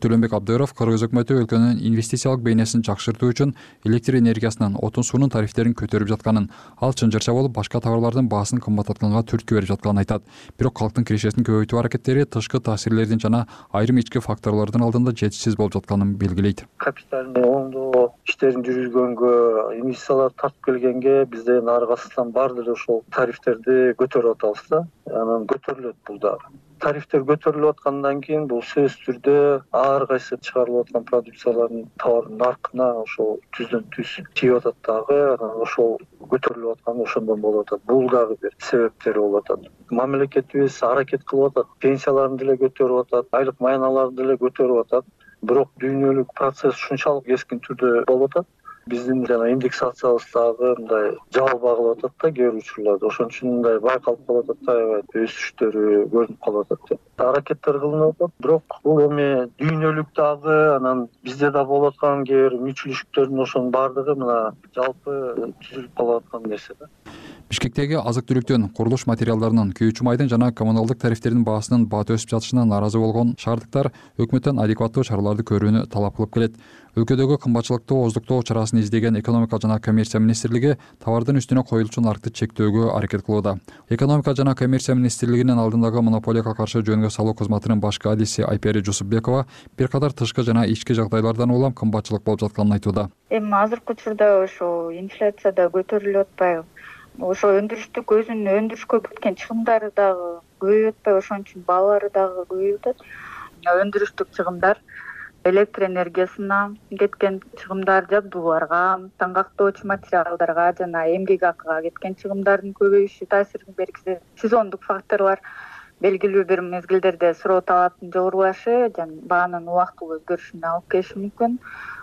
Төлөнбек Абдыров Кыргыз өкмөтү өлкөнүн инвестициялык бейнесин жакшыртуу үчүн электр энергиясынын, отун суунун тарифтерин көтөрүп жатканын, ал чынжырча болуп башка товарлардын баасын кымбаттатканга түрткү берип жатканын айтат. Бирок калктын кирешесин көбөйтүү аракеттери тышкы таасирлердин жана айрым ички факторлордун алдында жетишсиз болуп жатканын белгилейт. Капиталдын оңдоо иштерин жүргүзгөнгө, инвестициялар тартып келгенге бизде аркасынан баардык ошол тарифтерди көтөрүп атабыз да. Анан көтөрүлөт бул дагы. Тарифтер көтөрүлүп аткандан кийин бул сөзсүз түрдө ар кайсы чыгарылып аткан продукциялардын товардын наркына ошол түздөн түз тийип атат дагы. Анан ошол көтөрүлүп аткан ошондон болуп атат. Бул дагы бир себептери болуп атат. Мамлекетибиз аракет кылып атат. Пенсияларын деле көтөрүп атат, айлык маяналарын деле көтөрүп атат. Бирок дүйнөлүк процесс ушунчалык кескин түрдө болуп атат. Биздин жана индексациябыз дагы мындай жабыл багылып атат да кээ бир учурларда. Ошон үчүн мындай байкалып калып атат да, аябай өсүштөрү көрүнүп калып атат. Аракеттер кылынып атат, бирок бул эми дүйнөлүк дагы, анан бизде да болуп аткан кээ бир мүчүлүштүктөрдүн ошонун баардыгы мына жалпы түзүлүп калып аткан нерсе да. Бишкектеги азык-түлүктүн, курулуш материалдарынын, күйүүчү майдын жана коммуналдык тарифтердин баасынын бааты өсүп жатышына нааразы болгон шаардыктар өкмөттөн адекваттуу чараларды көрүүнү талап кылып келет. Өлкөдөгү кымбатчылыкты ооздуктоо чарасын издеген экономика жана коммерция министрлиги товардын үстүнө коюлчу наркты чектөөгө аракет кылууда. Экономика жана коммерция министрлигинин алдындагы монополияга каршы жөнгө салуу кызматынын башкы адиси Айпери Жусупбекова бир катар тышкы жана ички жагдайлардан улам кымбатчылык болуп жатканын айтууда. Эми азыркы учурда ошо инфляция да көтөрүлүп атпайбы? Ошо өндүрүштүк өзүнүн өндүрүшкө кеткен чыгымдары дагы көбөйүп атпайбы? Ошон үчүн баалары дагы көбөйүп атат. Өндүрүштүк чыгымдар, электр энергиясына кеткен чыгымдар, жабдууларга, таңгактоочу материалдарга жана эмгек акыга кеткен чыгымдардын көбөйүшү таасирин беркизет. Сезондук факторлор, белгилүү бир мезгилдерде суроо талаптын жогорулашы жана баанын убактылуу өзгөрүшүнө алып келиши мүмкүн.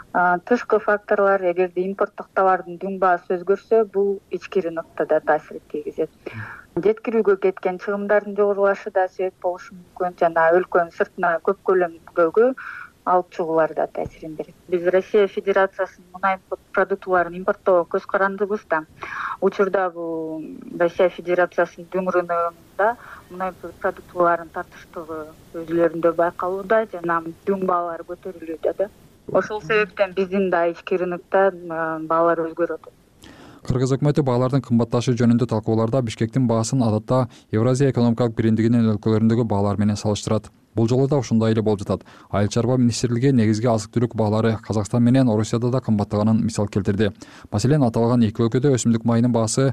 Тышкы факторлор, эгерде импорттук товардын дүң баасы өзгөрсө, бул ички рынокто да таасир тийгизет. Жеткирүүгө кеткен чыгымдардын жогорулашы да себеп болушу мүмкүн жана өлкөнүн сыртына көп көлөмдөгү алып чыгуулар да таасирин берет. Биз Россия Федерациясынын мунай продуктыларын импорттоого көз карандыбыз да. Учурда бул Россия Федерациясынын дүң рыногунда мунай продуктылардын тартыштыгы өзүлөрүндө байкалууда жана дүң баалары көтөрүлүүдө да. Ошол себептен биздин да ички рынокто баалар өзгөрүп атат. Кыргыз өкмөтү баалардын кымбатташы жөнүндө талкууларда Бишкектин баасын адатта Евразия экономикалык биримдигинин өлкөлөрүндөгү баалар менен салыштырат. Бул жолу да ошондой эле болуп жатат. Айыл чарба министрлиги негизги азык-түлүк баалары Казакстан менен Орусияда да кымбаттаганын мисал келтирди. Маселен, аталган эки өлкөдө өсүмдүк майынын баасы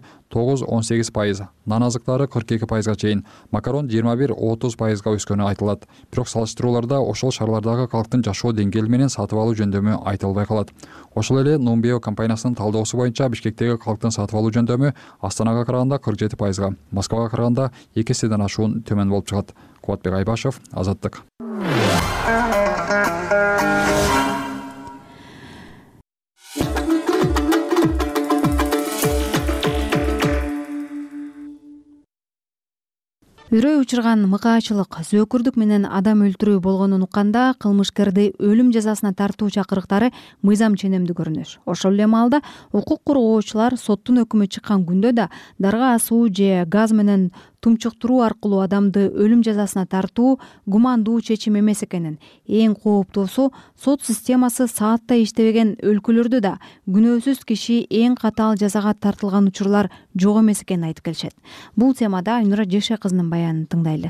9-18%, нан азыктары 42%га чейин, макарон 21-30%га өскөнү айтылат. Бирок салыштырууларда ошол шаарлардагы калктын жашоо деңгээли менен сатып алуу жөндөмү айтылбай калат. Ошол эле Numbeo компаниясынын талдоосу боюнча Бишкектеги калктын сатып алуу жөндөмү Астанага караганда 47%га, Москвага караганда 2 эседен ашуун төмөн болуп чыгат. Кубатбек Айбашев, Азаттык. Үрөй учурган мыкаачылык, зөөкүрдүк менен адам өлтүрүү болгонун укканда кылмышкерди өлүм жазасына тартуу чакырыктары мыйзам ченемдүү көрүнөш. Ошол эле маалда укук коргоочулар соттун өкүмү чыккан күндө да дарга асуу же газ менен тумчуктуруу аркылуу адамды өлүм жазасына тартуу гумандуу чечим эмес экенин, эң кооптуусу сот системасы сааттай иштебеген өлкөлөрдө да күнөөсүз киши эң катаал жазага тартылган учурлар жок эмес экенин айтып келишет. Бул темада Айнура Жеше кызынын баянын тыңдайлы.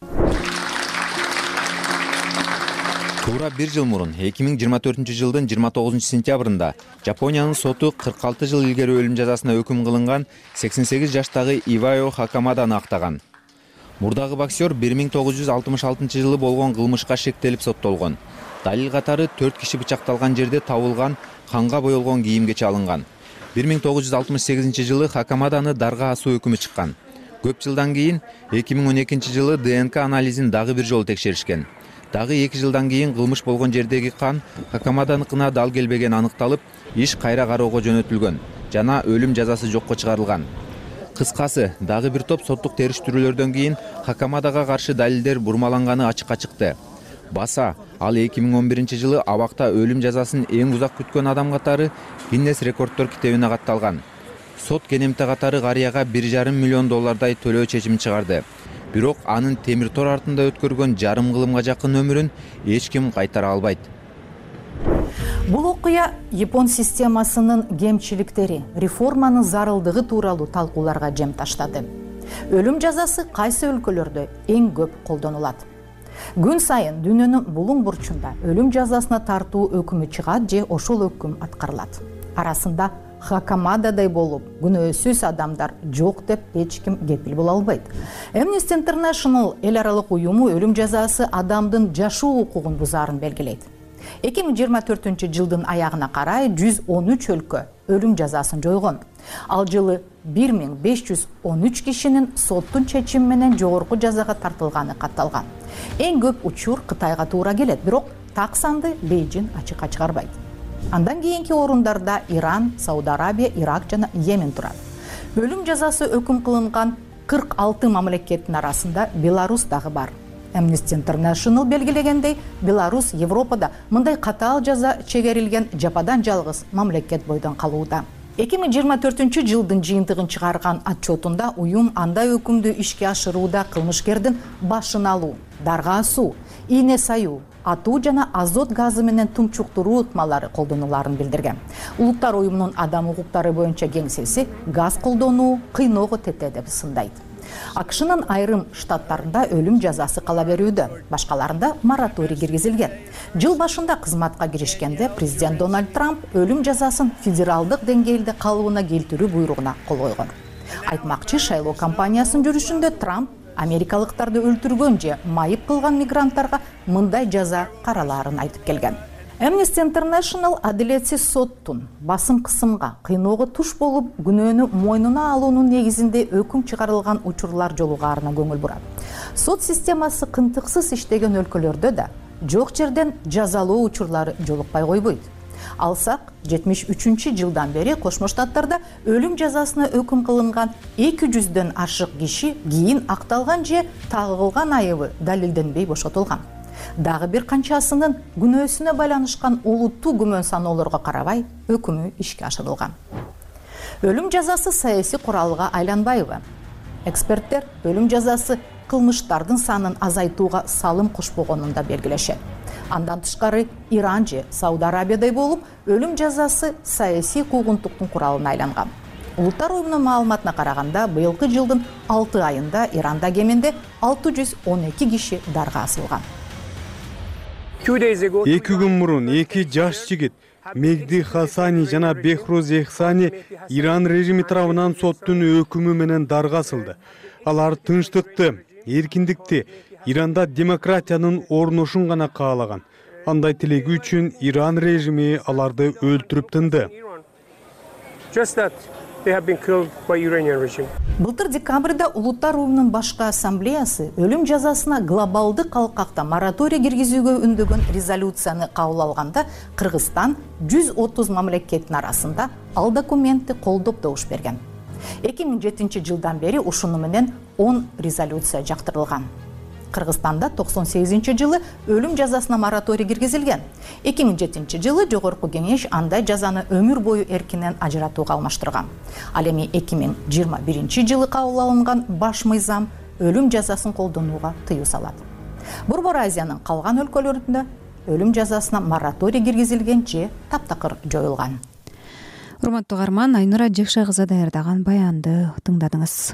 Туура бир жыл мурун 2024-жылдын 29-сентябрында Жапониянын соту 46 жыл илгери өлүм жазасына өкүм кылынган 88 жаштагы Ивао Хакамаданы актаган. Мурдагы боксер 1966 жылы болгон кылмышка шектелип соттолгон. Далил катары 4 киши бычакталган жерде табылган канга боелгон кийимге чалынган. 1968 жылы Хакамаданы дарга асуу өкүмү чыккан. Көп жылдан кийин 2012 жылы ДНК анализин дагы бир жолу текшеришкен. Дагы 2 жылдан кийин кылмыш болгон жердеги кан Хакамаданыкына дал келбеген аныкталып, иш кайра кароого жөнөтүлгөн жана өлүм жазасы жокко чыгарылган. Кыскасы, дагы бир топ соттук териштирүүлөрдөн кийин Хакамадага каршы далилдер бурмаланганы ачыкка чыкты. Баса, ал 2011 жылы абакта өлүм жазасын эң узак күткөн адам катары Гиннес рекорддор китебине катталган. Сот кенемте катары карыяга $1,5 миллион төлөө чечим чыгарды. бирок анын темир тор артында өткөргөн жарым кылымга жакын өмүрүн эч ким кайтара албайт. Бул окуя Япон системасынын кемчиликтери, реформанын зарылдыгы тууралуу талкууларга жем таштады. Өлүм жазасы кайсы өлкөлөрдө эң көп колдонулат? Күн сайын дүйнөнүн булуң бурчунда өлүм жазасына тартуу өкүмү чыгат же ошол өкүм аткарылат. Арасында Хакамададай болуп, күнөөсүз адамдар жок деп эч ким кепил боло албайт. Amnesty International эл аралык уюму өлүм жазасы адамдын жашоо укугун бузаарын белгилейт. 2024 жылдын аягына карай 113 өлкө өлүм жазасын жойгон. Ал жылы 1513 кишинин соттун чечими менен жогорку жазага тартылганы катталган. Эң көп учур Кытайга туура келет, бирок так санды Бейжин ачыкка чыгарбайт. Андан кийинки орундарда Иран, Сауд Арабия, Ирак жана Йемен турат. Өлүм жазасы өкүм кылынган 46 мамлекеттин арасында Беларусь дагы бар. Amnesty International белгилегендей, Беларусь Европада мындай катаал жаза чегерилген жападан жалгыз мамлекет бойдон калууда. 2024 жылдын жыйынтыгын чыгарган отчетунда уюм андай өкүмдү ишке ашырууда кылмышкердин башын алуу, дарга асуу, ийне саюу, атуу жана азот газы менен тумчуктуруу ыкмалары колдонуларын билдирген. Улуттар уюмунун адам укуктары боюнча кеңсеси газ колдонуу кыйноого тете деп сындайт. АКШнын айрым штаттарында өлүм жазасы кала берүүдө, башкаларында мораторий киргизилген. Жыл башында кызматка киришкенде президент Дональд Трамп өлүм жазасын федералдык деңгээлде калыбына келтирүү буйругуна кол койгон. Айтмакчы, шайлоо кампаниясынын жүрүшүндө Трамп америкалыктарды өлтүргөн же майып кылган мигранттарга мындай жаза каралаарын айтып келген. Amnesty International адилетсиз соттун басым кысымга, кыйноого туш болуп, күнөөнү мойнуна алуунун негизинде өкүм чыгарылган учурлар жолугаарына көңүл бурат. Сот системасы кынтыксыз иштеген өлкөлөрдө да жок жерден жазалоо учурлары жолукпай койбойт. Алсак, 73 жылдан бери Кошмо Штаттарда өлүм жазасына өкүм кылынган 200дөн ашык киши кийин акталган же тагылган айыбы далилденбей бошотулган. Дагы бир канчасынын күнөөсүнө байланышкан улуттуу күмөн саноолорго карабай өкүмү ишке ашырылган. Өлүм жазасы саясий куралга айланбайбы? Эксперттер өлүм жазасы кылмыштардын санын азайтууга салым кошпогонун да белгилешет. Андан тышкары Иран же Сауд Арабиядай болуп, өлүм жазасы саясий куугунтуктун куралына айланган. Улуттар уюмунун маалыматына караганда, быйылкы жылдын 6 айында Иранда кеминде 612 киши дарга асылган. 2 күн мурун 2 жаш жигит Мегди Хасани жана Бехроз Эхсани Иран режими тарабынан соттун өкүмү менен дарга асылды. Алар тынчтыкты, эркиндикти, Иранда демократиянын орношун гана каалаган. Андай тилеги үчүн Иран режими аларды өлтүрүп тынды. Былтыр декабрда Улуттар уюмунун башкы ассамблеясы өлүм жазасына глобалдык калкакта мораторий киргизүүгө үндөгөн резолюцияны кабыл алганда Кыргызстан 130 мамлекеттин арасында ал документти колдоп добуш берген. 2007 жылдан бери ушуну менен 10 резолюция жактырылган. Кыргызстанда 98 жылы өлүм жазасына мораторий киргизилген. 2007 жылы жогорку кеңеш андай жазаны өмүр бою эркинен ажыратууга алмаштырган. Ал эми 2021 жылы кабыл алынган баш мыйзам өлүм жазасын колдонууга тыюу салат. Борбор Азиянын калган өлкөлөрүндө өлүм жазасына мораторий киргизилген же таптакыр жоюлган. Урматтуу угарман, Айнура Жекша кызы даярдаган баянды тыңдадыңыз.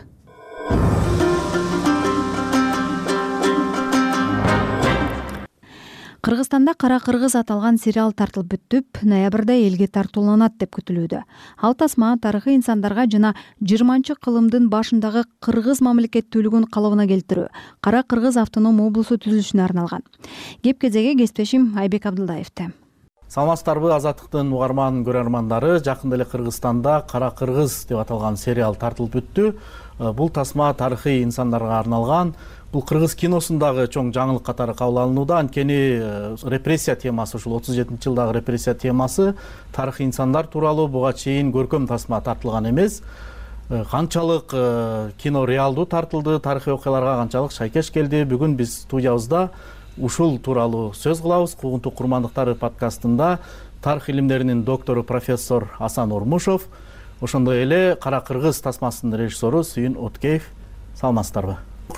Кыргызстанда Кара кыргыз аталган сериал тартылып бүттүп, ноябрда элге тартууланат деп күтүлүүдө. Ал тасма тарыхый инсандарга жана 20-кылымдын башындагы кыргыз мамлекеттүүлүгүн калыбына келтирүү, Кара кыргыз автоном облусу түзүлүшүнө арналган. Кеп кезеге кесиптешим Айбек Абдылдаевди. Саламатсыздарбы, Азаттыктын угарман көрөрмандары. Жакында эле Кыргызстанда Кара кыргыз деп аталган сериал тартылып бүттү. Бул тасма тарыхый инсандарга арналган. Бул кыргыз киносундагы чоң жаңылык катары кабыл алынууда. Анткени репрессия темасы, ушул 37-жылдагы репрессия темасы тарыхый инсандар тууралуу буга чейин көркөм тасма тартылган эмес. Канчалык кино реалдуу тартылды, тарыхый окуяларга канчалык шайкеш келди. Бүгүн биз студиябызда ушул тууралуу сөз кылабыз. Куугунтук курмандыктары подкастында тарых илимдеринин доктору профессор Асан Ормушов, ошондой эле Кара кыргыз тасмасынын режиссеру Сүйүн Откеев. Саламатсыздарбы? Куш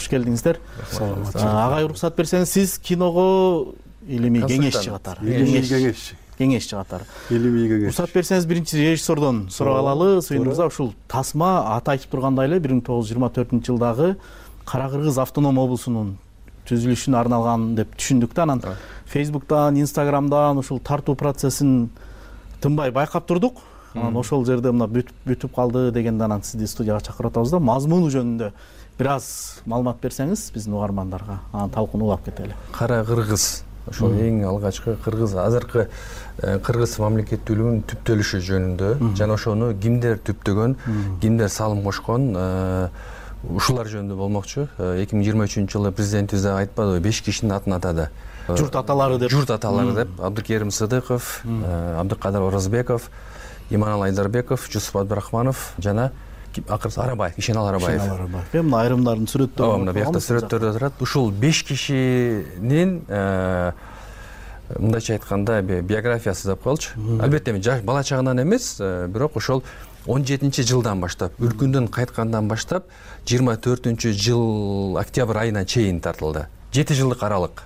келдиңиздер. Агай уруксат берсеңиз, сиз киного илимий кеңешчи катары. Кеңешчи катары. Илимий кеңеш. Уруксат берсеңиз, биринчи режиссердон сурап алалы. Сыйын мырза, ушул тасма аты айтып тургандай эле 1924-жылдагы Кара Кыргыз автоном облусунун түзүлүшүнө арналган деп түшүндүк да. Анан Facebook'tan, Instagram'dan ушул тартуу процессин тынбай байкап турдук. Анан ошол жерде мына бүтүп калды дегенде анан сизди студияга чакырып атабыз да. Мазмуну жөнүндө бир аз маалымат берсеңиз биздин угармандарга, анан талкууну улап кетели. Кара Кыргыз ошол эң алгачкы кыргыз, азыркы кыргыз мамлекеттүүлүгүнүн түптөлүшү жөнүндө жана ошону кимдер түптөгөн, кимдер салым кошкон, ушулар жөнүндө болмокчу. 2023-жылы президентибиз да айтпадыбы, 5 кишинин атын атады. Журт аталары деп. Журт аталары деп. Абдыкерим Сыдыков, Абдыкадыр Оразбеков, Иманал Айдарбеков, Жусуп Абдрахманов жана Арабаев, Ишенал Арабаев. Мына айрымдардын сүрөттөрү. Мына биякта сүрөттөрдө турат. Ушул 5 кишинин мындайча айтканда биографиясы деп коелучу. Албетте бала чагынан эмес, бирок ошол 17-жылдан баштап, үркүндөн кайткандан баштап 24-жыл октябрь айына чейин тартылды. 7 жылдык аралык.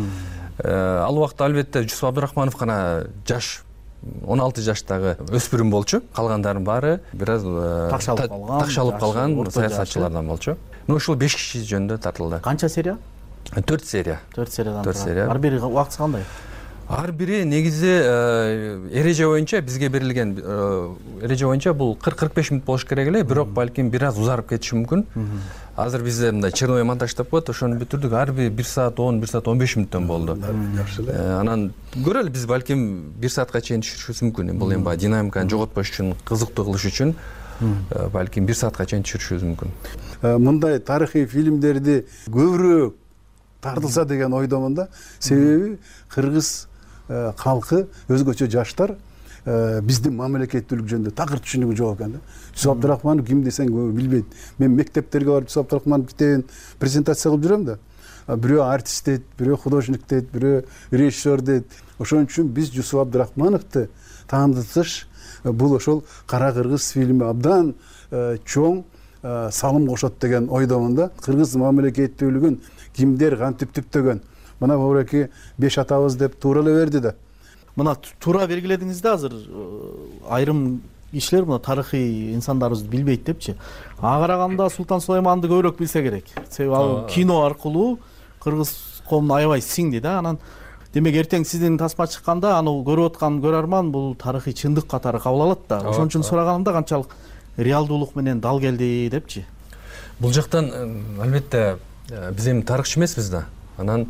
Ал убакта албетте Жусуп Абдрахманов гана жаш 16 жаштагы өспүрүм болчу. Калгандардын баары бир аз такшалып калган саясатчылардан болчу. Ушул 5 киши жөнүндө тартылды. Канча серия? 4 серия. 4 сериядан турат. Ар бири убактысы кандай? Ар бири негизи эреже боюнча бизге берилген эреже боюнча бул 40-45 мүнөт болуш керек эле, бирок балким бир аз узарып кетиши мүмкүн. Азыр бизде мындай черновой монтаж деп коет, ошону бүтүрдүк. Ар бири 1 саат 10, 1 саат 15 мүнөттөн болду. Жакшы эле. Анан көрөлү, биз балким 1 саатка чейин түшүрүшүбүз мүмкүн. Бул эми динамиканы жоготпош үчүн, кызыктуу кылыш үчүн балким 1 саатка чейин түшүрүшүбүз мүмкүн. Мындай тарыхый фильмдерди көбүрөөк тартылса деген ойдомун да. Себеби кыргыз халкы, өзгөчө жаштар биздин мамлекеттүүлүк жөнүндө такыр түшүнүгү жок экен да. Жусуп Абдрахманов ким десең көбү билбейт. Мен мектептерге барып Жусуп Абдрахманов китебин презентация кылып жүрөм да. Бирөө артист дейт, бирөө художник дейт, бирөө режиссер дейт. Ошон үчүн биз Жусуп Абдрахмановду таандытыш бул ошол Кара Кыргыз фильми абдан чоң салым кошот деген ойдомун да. Кыргыз мамлекеттүүлүгүн кимдер кантип түптөгөн? Мына Бобуреки 5 атабыз деп туура эле берди да. Мына туура белгиледиңиз да, азыр айрым кишилер мына тарыхый инсандарыбызды билбейт депчи. Ага караганда Султан Сулайманды көбүрөөк билсе керек. Себеби ал кино аркылуу кыргыз коомуна аябай сиңди да. Анан демек эртең сиздин тасма чыкканда аны көрүп аткан көрөрман бул тарыхый чындык катары кабыл алат да. Ошон үчүн сураганымда канчалык реалдуулук менен дал келди депчи. Бул жактан албетте биз эми тарыхчы эмеспиз да. Анан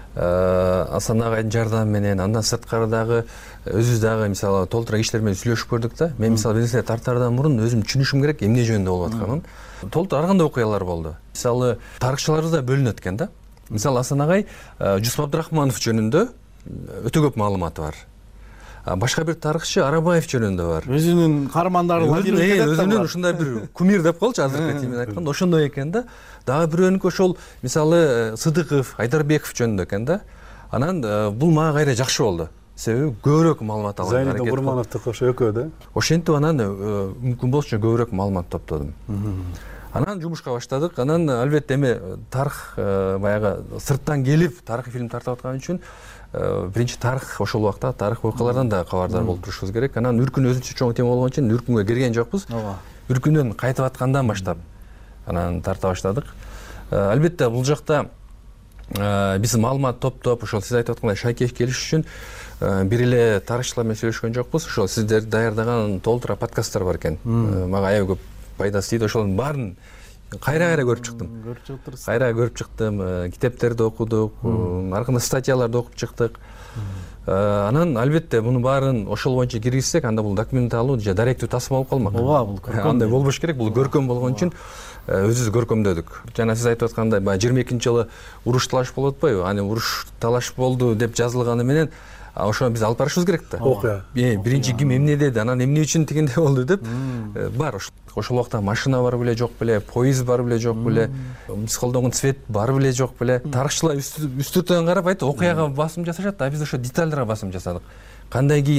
Асан агайдын жардамы менен, андан сырткарыдагы өзүбүз дагы мисалы толтура кишилер менен сүйлөшүп көрдүк да. Мен мисалы бир нерсе тартаардан мурун өзүм түшүнүшүм керек эмне жөнүндө болуп атканын. Толтура ар кандай окуялар болду. Мисалы тарыхчыларыбыз да бөлүнөт экен да. Мисалы Асан агай Жусуп Абдрахманов жөнүндө өтө көп маалыматы бар. Башка бир тарыхчы Арабаев жөнүндө бар. Өзүнүн каармандары өзүнүн ушундай бир кумир деп коелучу, азыркы тимен айтканда ошондой экен да. Дагы бирөөнүкү ошол мисалы Сыдыков, Айдарбеков жөнүндө экен да. Анан бул мага кайра жакшы болду. Себеби көбүрөөк маалымат алганга аракет кылдым. Зайнидин Курмановдуку ошо экөө да. Ошентип анан мүмкүн болсо көбүрөөк маалымат топтодум. Анан жумушка баштадык. Анан албетте эми тарых баягы сырттан келип тарыхый фильм тартып аткан үчүн биринчи тарых ошол убакта тарых окуялардан да кабардар болуп турушубуз керек. Анан үркүн өзүнчө чоң тема болгон үчүн үркүнгө кирген жокпуз. Үркүндөн кайтып аткандан баштап анан тарта баштадык. Албетте бул жакта биз маалымат топтоп, ошол сиз айтып аткандай шайкеш келиш үчүн бир эле тарыхчылар менен сөйлөшкөн жокпуз. Ошол сиздер даярдаган толтура подкасттар бар экен. Мага аябай көп пайдасы тийди. Ошолордун баарын кайра көрүп чыктым. Кайра көрүп чыктым, китептерди окудук, аркында статьяларды окуп чыктык. Анан албетте муну баарын ошол боюнча киргизсек, анда бул документалдуу же даректүү тасма болуп калмак. Ооба, бул көркөм. Андай болбош керек, бул көркөм болгон үчүн өзүбүз көркөмдөдүк. Жана сиз айтып аткандай, баягы 22-жылы уруш талаш болуп атпайбы? Аны уруш талаш болду деп жазылганы менен ошону биз алып барышыбыз керек да. Окуя. Биринчи ким эмне деди, анан эмне үчүн тигиндей болду деп бар. Ошол убакта машина бар беле, жок беле, поезд бар беле, жок беле, биз колдонгон цвет бар беле, жок беле. Тарыхчылар үстүртөн карап айтты, окуяга басым жасашат, а биз ошо детальдарга басым жасадык. Кандай кийинет,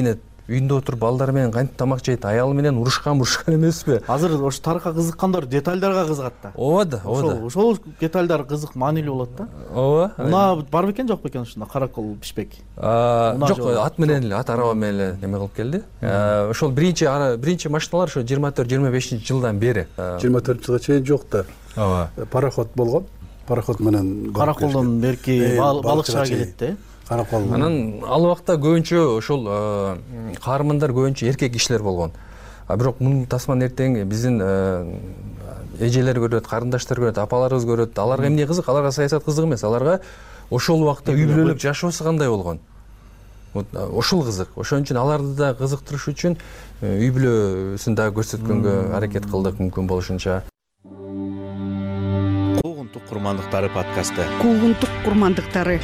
үйүндө отуруп балдары менен кантип тамак жейт, аялы менен урушкан эмеспи? азыр ошо тарыхка кызыккандар детальдарга кызыгат да. Ооба да, ооба да. Ошол детальдар кызык, маанилүү болот да. Ооба. Унаа бар бекен жок бекен ушунда каракол бишпек? Жок, ат менен эле, ат араба менен эле неме кылып келди. Ошол биринчи машиналар ошо 24-25 жылдан бери. 24 жылга чейин жок да. Ооба. Пароход болгон. Пароход менен караколдон берки балыкчыга келет да. Каракол. Анан ал убакта көбүнчө ошол каармандар көбүнчө эркек кишилер болгон. А бирок мунун тасманы эртең биздин эжелер көрөт, карындаштар көрөт, апаларыбыз көрөт. Аларга эмне кызык? Аларга саясат кызык эмес. Аларга ошол убакта үй бүлөлүк жашоосу кандай болгон. Ошол кызык. Ошон үчүн аларды да кызыктырыш үчүн үй бүлөсүн да көрсөткөнгө аракет кылдык мүмкүн болушунча. Куугунтук курмандыктары подкасты. Куугунтук курмандыктары.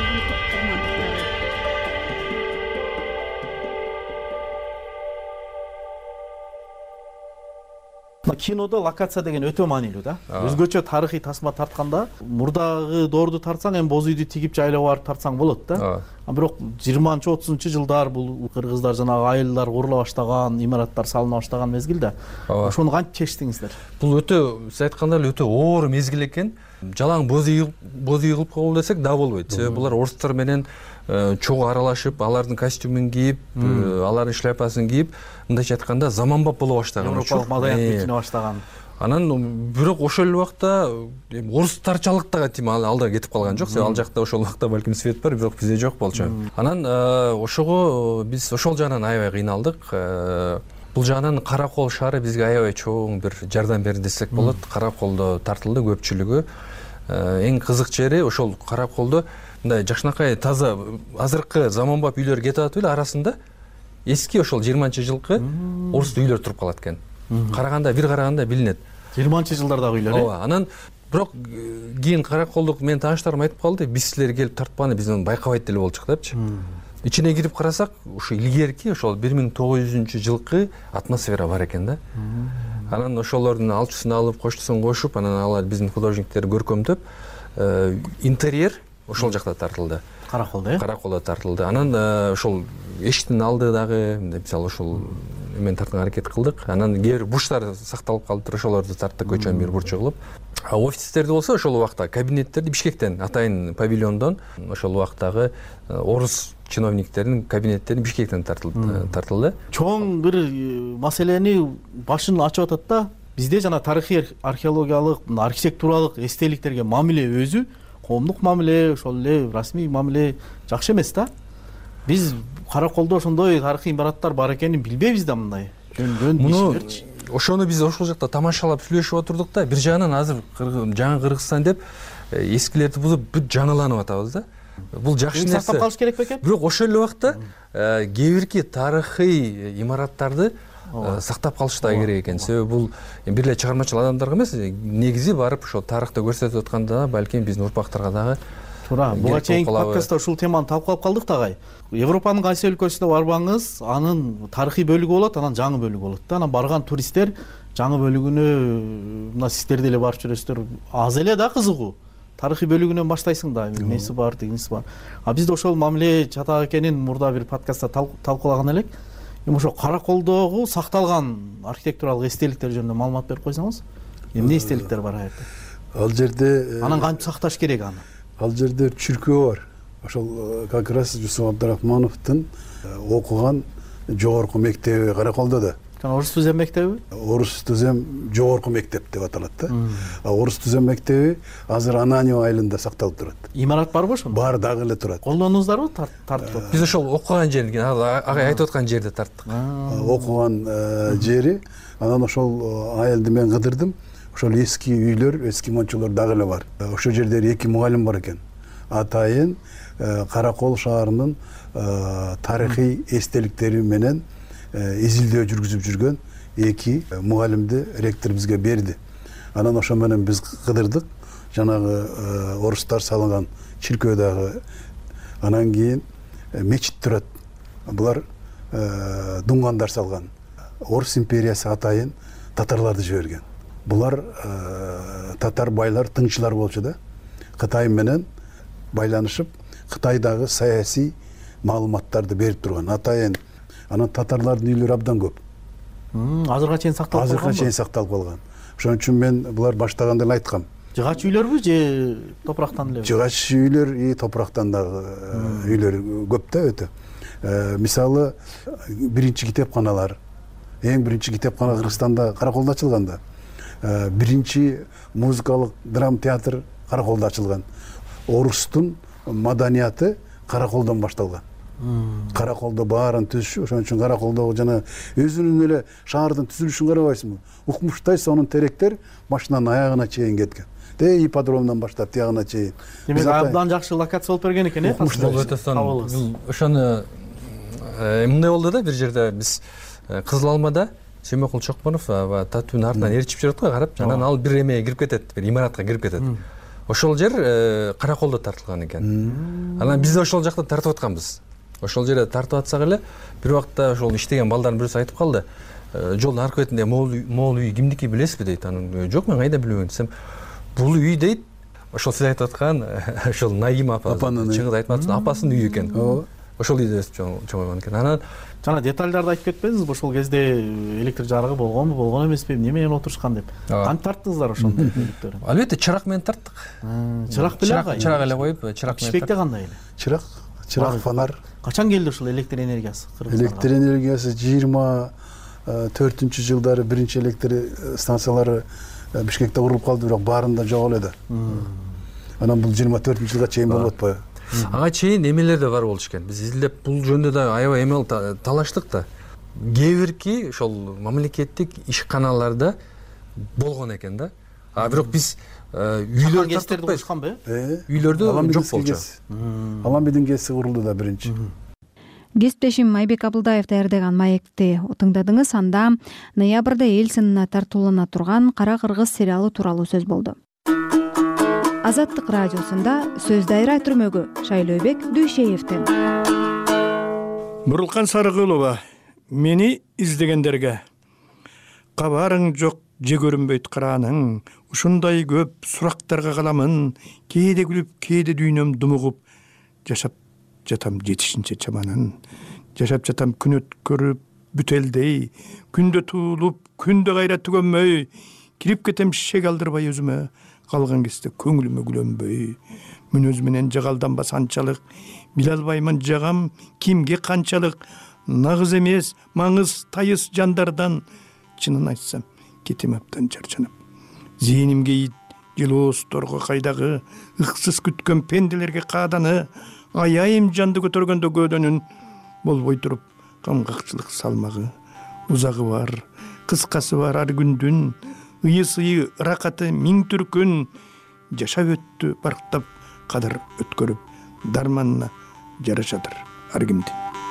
Кинодо локация деген өтө маанилүү да. Өзгөчө тарыхый тасма тартканда мурдагы доорду тартсаң, эми боз үйдү тигип жайлап барып тартсаң болот да. Бирок 20-30 жылдар бул кыргыздар жанагы айылдар курула баштаган, имараттар салына баштаган мезгилде. Ошону кантип чечтиңиздер? Бул өтө, сиз айткандай эле өтө оор мезгил экен. Жалаң боз үй кылып коелу десек да болбойт. Себеби булар орустар менен чогуу аралашып, алардын костюмун кийип, алардын шляпасын кийип, мындайча айтканда заманбап боло баштаган. Европалык маданият кийине баштаган. Анан бирок ошол убакта орустарчалык да кантип алда кетип калган жок. Себеби ал жакта ошол убакта балким свет бар, бирок бизде жок болчу. Анан ошого биз ошол жагынан аябай кыйналдык. Бул жагынан Каракол шаары бизге аябай чоң бир жардам берди десек болот. Караколдо тартылды көпчүлүгү. Эң кызык жери ошол Караколдо мындай жакшынакай таза азыркы заманбап үйлөр кетип атып эле арасында эски ошол 20-жылкы орус үйлөр туруп калат экен. Караганда бир караганда билинет. 20-жылдардагы үйлөр. Ооба. Анан бирок кийин Караколдук менин тааныштарым айтып калды, биз силер келип тартпаганы биз аны байкабайт деле болчук депчи. Ичине кирип карасак, ушу илгерки ошол 1900-жылкы атмосфера бар экен да. Анан ошолордун алчусын алып, коштусун кошуп, анан алар биздин художниктер көркөмдөп, интерьер ошол жакта тартылды. Караколдо, э? Караколдо тартылды. Анан ошол эшиктин алды дагы, мисалы ошол эмен тартканга аракет кылдык. Анан кээ бир бурчтар сакталып калыптыр, ошолорду тарттык көчөнүн бир бурчу кылып. Офистерди болсо ошол убакта кабинеттерди Бишкектен, атайын павильондон ошол убактагы орус чиновниктердин кабинеттерин Бишкектен тартылды. Чоң бир маселени башын ачып атат да. Бизде жана тарыхый археологиялык, архитектуралык эстеликтерге мамиле өзү коомдук мамиле, ошол эле расмий мамиле жакшы эмес да. Биз Караколдо ошондой тарыхый имараттар бар экенин билбейбиз да мындай. Жөн иштерчи. Ошону биз ошол жакта тамашалап сүйлөшүп отурдук да. Бир жагынан азыр жаңы Кыргызстан деп эскилерди бузуп бүт жаңыланып атабыз да. Бул жакшы нерсе. Сактап калыш керек бекен? Бирок ошол эле убакта кээ бирки тарыхый имараттарды сактап калыш да керек экен. Себеби бул бир эле чыгармачыл адамдарга эмес, негизи барып ошол тарыхты көрсөтүп атканда балким биздин урпактарга дагы туура. Буга чейинки подкастта ушул теманы талкуулап калдык дагы. Европанын кайсы өлкөсүнө барбаңыз, анын тарыхый бөлүгү болот, анан жаңы бөлүгү болот да. Анан барган туристтер жаңы бөлүгүнө мына сиздер деле барып жүрөсүздөр, аз эле да кызыгуу. Тарыхый бөлүгүнөн баштайсың да, эмеси бар, дегенси бар. Бизде ошол мамиле чатак экенин мурда бир подкастта талкуулаган элек. Эми ошо Караколдогу сакталган архитектуралык эстеликтер жөнүндө маалымат берип койсоңуз, эмне эстеликтер бар аерде? Ал жерде анан кантип сакташ керек аны? Ал жерде чүркөө бар. Ошол как раз Жусуп Абдрахмановдун окуган жогорку мектеби Караколдо да. Орус түзем мектеби? Орус түзем жогорку мектеп деп аталат да. Орус түзем мектеби азыр Ананио айылында сакталып турат. Имарат барбы ошондо? Бар, дагы эле турат. Колдондуңуздарбы тартып? Биз ошол окуган жерин, агай айтып аткан жерде тарттык. Окуган жери, анан ошол айылды мен кыдырдым. Ошол эски үйлөр, эски мончолор дагы эле бар. Ошол жерде 2 мугалим бар экен. Атайын Каракол шаарынын тарыхый эстеликтери менен изилдөө жүргүзүп жүргөн 2 мугалимди ректор бизге берди. Анан ошо менен биз кыдырдык. Жанагы орустар салган чиркөө дагы. Анан кийин мечит турат. Булар дуңгандар салган. Орус империясы атайын татарларды жиберген. Булар татар байлар, тыңчылар болчу да. Кытай менен байланышып, Кытайдагы саясий маалыматтарды берип турган. Атайын анан татарлардын үйлөрү абдан көп. Азырга чейин сакталып калган. Азырга чейин сакталып калган. Ошон үчүн мен булар баштаганда эле айткам. Жыгач үйлөрбү же топурактан элеби? Жыгач үйлөр топурактан дагы үйлөр көп да өтө. Мисалы биринчи китепканалар, эң биринчи китепкана Кыргызстанда Караколдо ачылган да. Биринчи музыкалык драма театр Караколдо ачылган. Орустун маданияты Караколдон башталган. Караколдо баарын түзүшү, ошон үчүн Караколдо жана өзүнүн эле шаардын түзүлүшүн карабайсыңбы? Укмуштай сонун теректер башынан аягына чейин кеткен. Ипподромдон баштап тиягына чейин. Демек абдан жакшы локация болуп берген экен, Ошону мындай болду да, бир жерде биз Кызыл Алмада Семекул Чокмонов татуунун артынан ээрчип жүрөт го, карап, анан ал бир эмеге кирип кетет, бир имаратка кирип кетет. Ошол жер Караколдо тартылган экен. Анан биз да ошол жакта тартып атканбыз. Ошол жерде тартып атсак эле, бир убакта ошол иштеген балдардын бирөөсү айтып калды. Жолдун аркы бетинде могул үй кимдики билесизби дейт. Анан жок, мен кайда билебейм десем, бул үй дейт. Ошол сиз айтып аткан ошол Наима апа, чыңгыз айтып атсың, апасынын үйү экен. Ошол үйдө өсүп чоңойгон экен. Анан жана детальдарды айтып кетпедиңизби? Ошол кезде электр жарыгы болгонбу, болгон эмеспи, эмне менен отурушкан деп. Кантип тарттыңыздар ошону? Албетте чырак менен тарттык. Чырак беле? Чырак эле коюп, чырак менен. Ишпекте кандай эле? Чырак, фонар. Качан келди ушул электр энергиясы Кыргызстанга? Электр энергиясы 24-жылдары биринчи электр станциялары Бишкекте курулуп калды, бирок баарында жок эле да. Анан бул 24-жылга чейин болуп атпайбы? Ага чейин эмелер да бар болчу экен. Биз изилдеп бул жөнүндө да аябай эмел талаштык да. Кээ бирки ошол мамлекеттик ишканаларда болгон экен да. Бирок биз үйлөрдү тартып коюшканбы? Үйлөрдү жок болчу. Аламбидин ГЭСи курулду да биринчи. Кесиптешим Майбек Абылдаев даярдаган маекти тыңдадыңыз. Анда ноябрда эл сынына тартуулана турган Кара Кыргыз сериалы тууралуу сөз болду. Азаттык радиосунда сөз дайра түрмөгү Шайлообек Дүйшеевден. Бурулкан Сарыгулова, мени издегендерге кабарың жок, же көрүнбөйт карааның, ушундай көп сурактарга каламын, кээде күлүп, кээде дүйнөм думугуп, жашап жатам жетишинче чаманын, жашап жатам күн өткөрүп бүтелдей, күндө туулуп, күндө кайра түгөнмөй, кирип кетем шек алдырбай өзүмө, калган кезде көңүлүмө күлөнбөй, мүнөз менен жагалданбас анчалык, биле албаймын жагам кимге канчалык, нагыз эмес, маңыз тайыз жандардан, чынын айтсам, кетем абдан чарчанып. Зээнимге ит, жылоосторго кайдагы, ыксыз күткөн пенделерге кааданы, аяйым жанды көтөргөндө көөдөнүн, болбой туруп, камгакчылык салмагы, узагы бар, кыскасы бар ар күндүн, ыйы-сыйы, ыракаты миң түркүн, жашап өттү барктап, кадыр өткөрүп, дарманына жарашадыр ар кимди.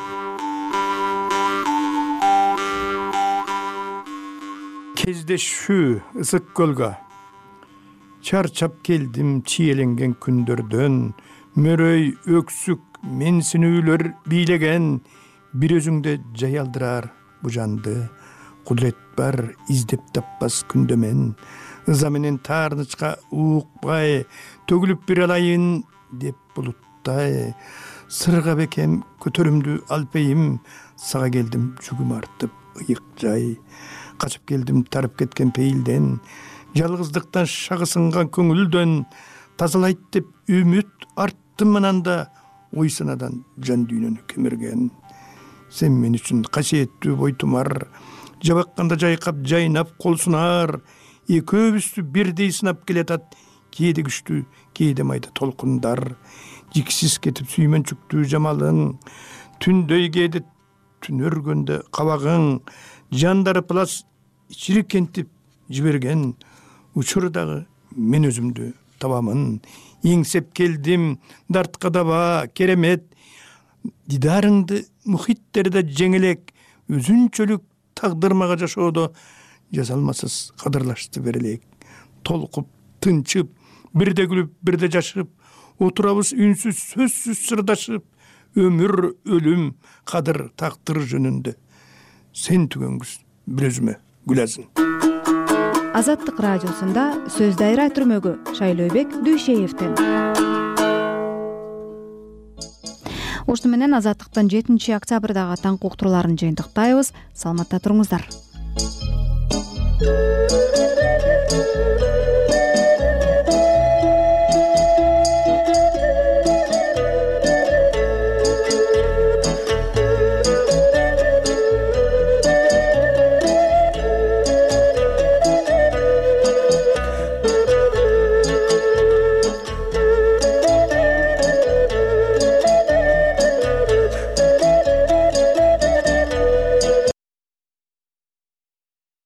Кездешүү ысык көлгө, чарчап келдим чиеленген күндөрдөн, мөрөй, өксүк, менсинүүлөр бийлеген, бир өзүңдө жай алдырар бу жанды, кудурет бар издеп таппас күндөмен, ыза менен таарнычка уукпай, төгүлүп бир алайын деп булуттай, сырга бекем көтөрүмдү алпейим, сага келдим жүгүм артып ыйык жай, качып келдим тарып кеткен пейилден, жалгыздыктан шагысынган көңүлдөн, тазалайт деп үмүт арттым ананда, ой санадан жан дүйнөнү кемирген. Сен мен үчүн касиеттүү бойтумар, жабакканда жайкап жайнап кол сунар, экөөбүздү бирдей сынап келатат, кээде күчтүү, кээде майда толкундар, жиксиз кетип сүймөнчүктүү жамалың, түндөй кээде түн өргөндө кабагың, жандары плас чирикентип жиберген, учурдагы мен өзүмдү табамын, эңсеп келдим, дартка даба, керемет, дидарыңды мухиттерде жеңелек, өзүнчөлүк тагдырмага жашоодо жазалмасыз кадырлашты берелек. Толкуп, тынчып, бирде күлүп, бирде жашып, отурабыз үнсүз, сөзсүз сырдашып, өмүр, өлүм, кадыр, тактыр жөнүндө. Сен түгөнгүз бир өзүмө гүлазын. Азаттык радиосунда сөз дайра түрмөгү Шайлообек Дүйшеевден. ошону менен Азаттыктын 7 октябрдагы таңкы уктурууларын жыйынтыктайбыз. Саламатта туруңуздар.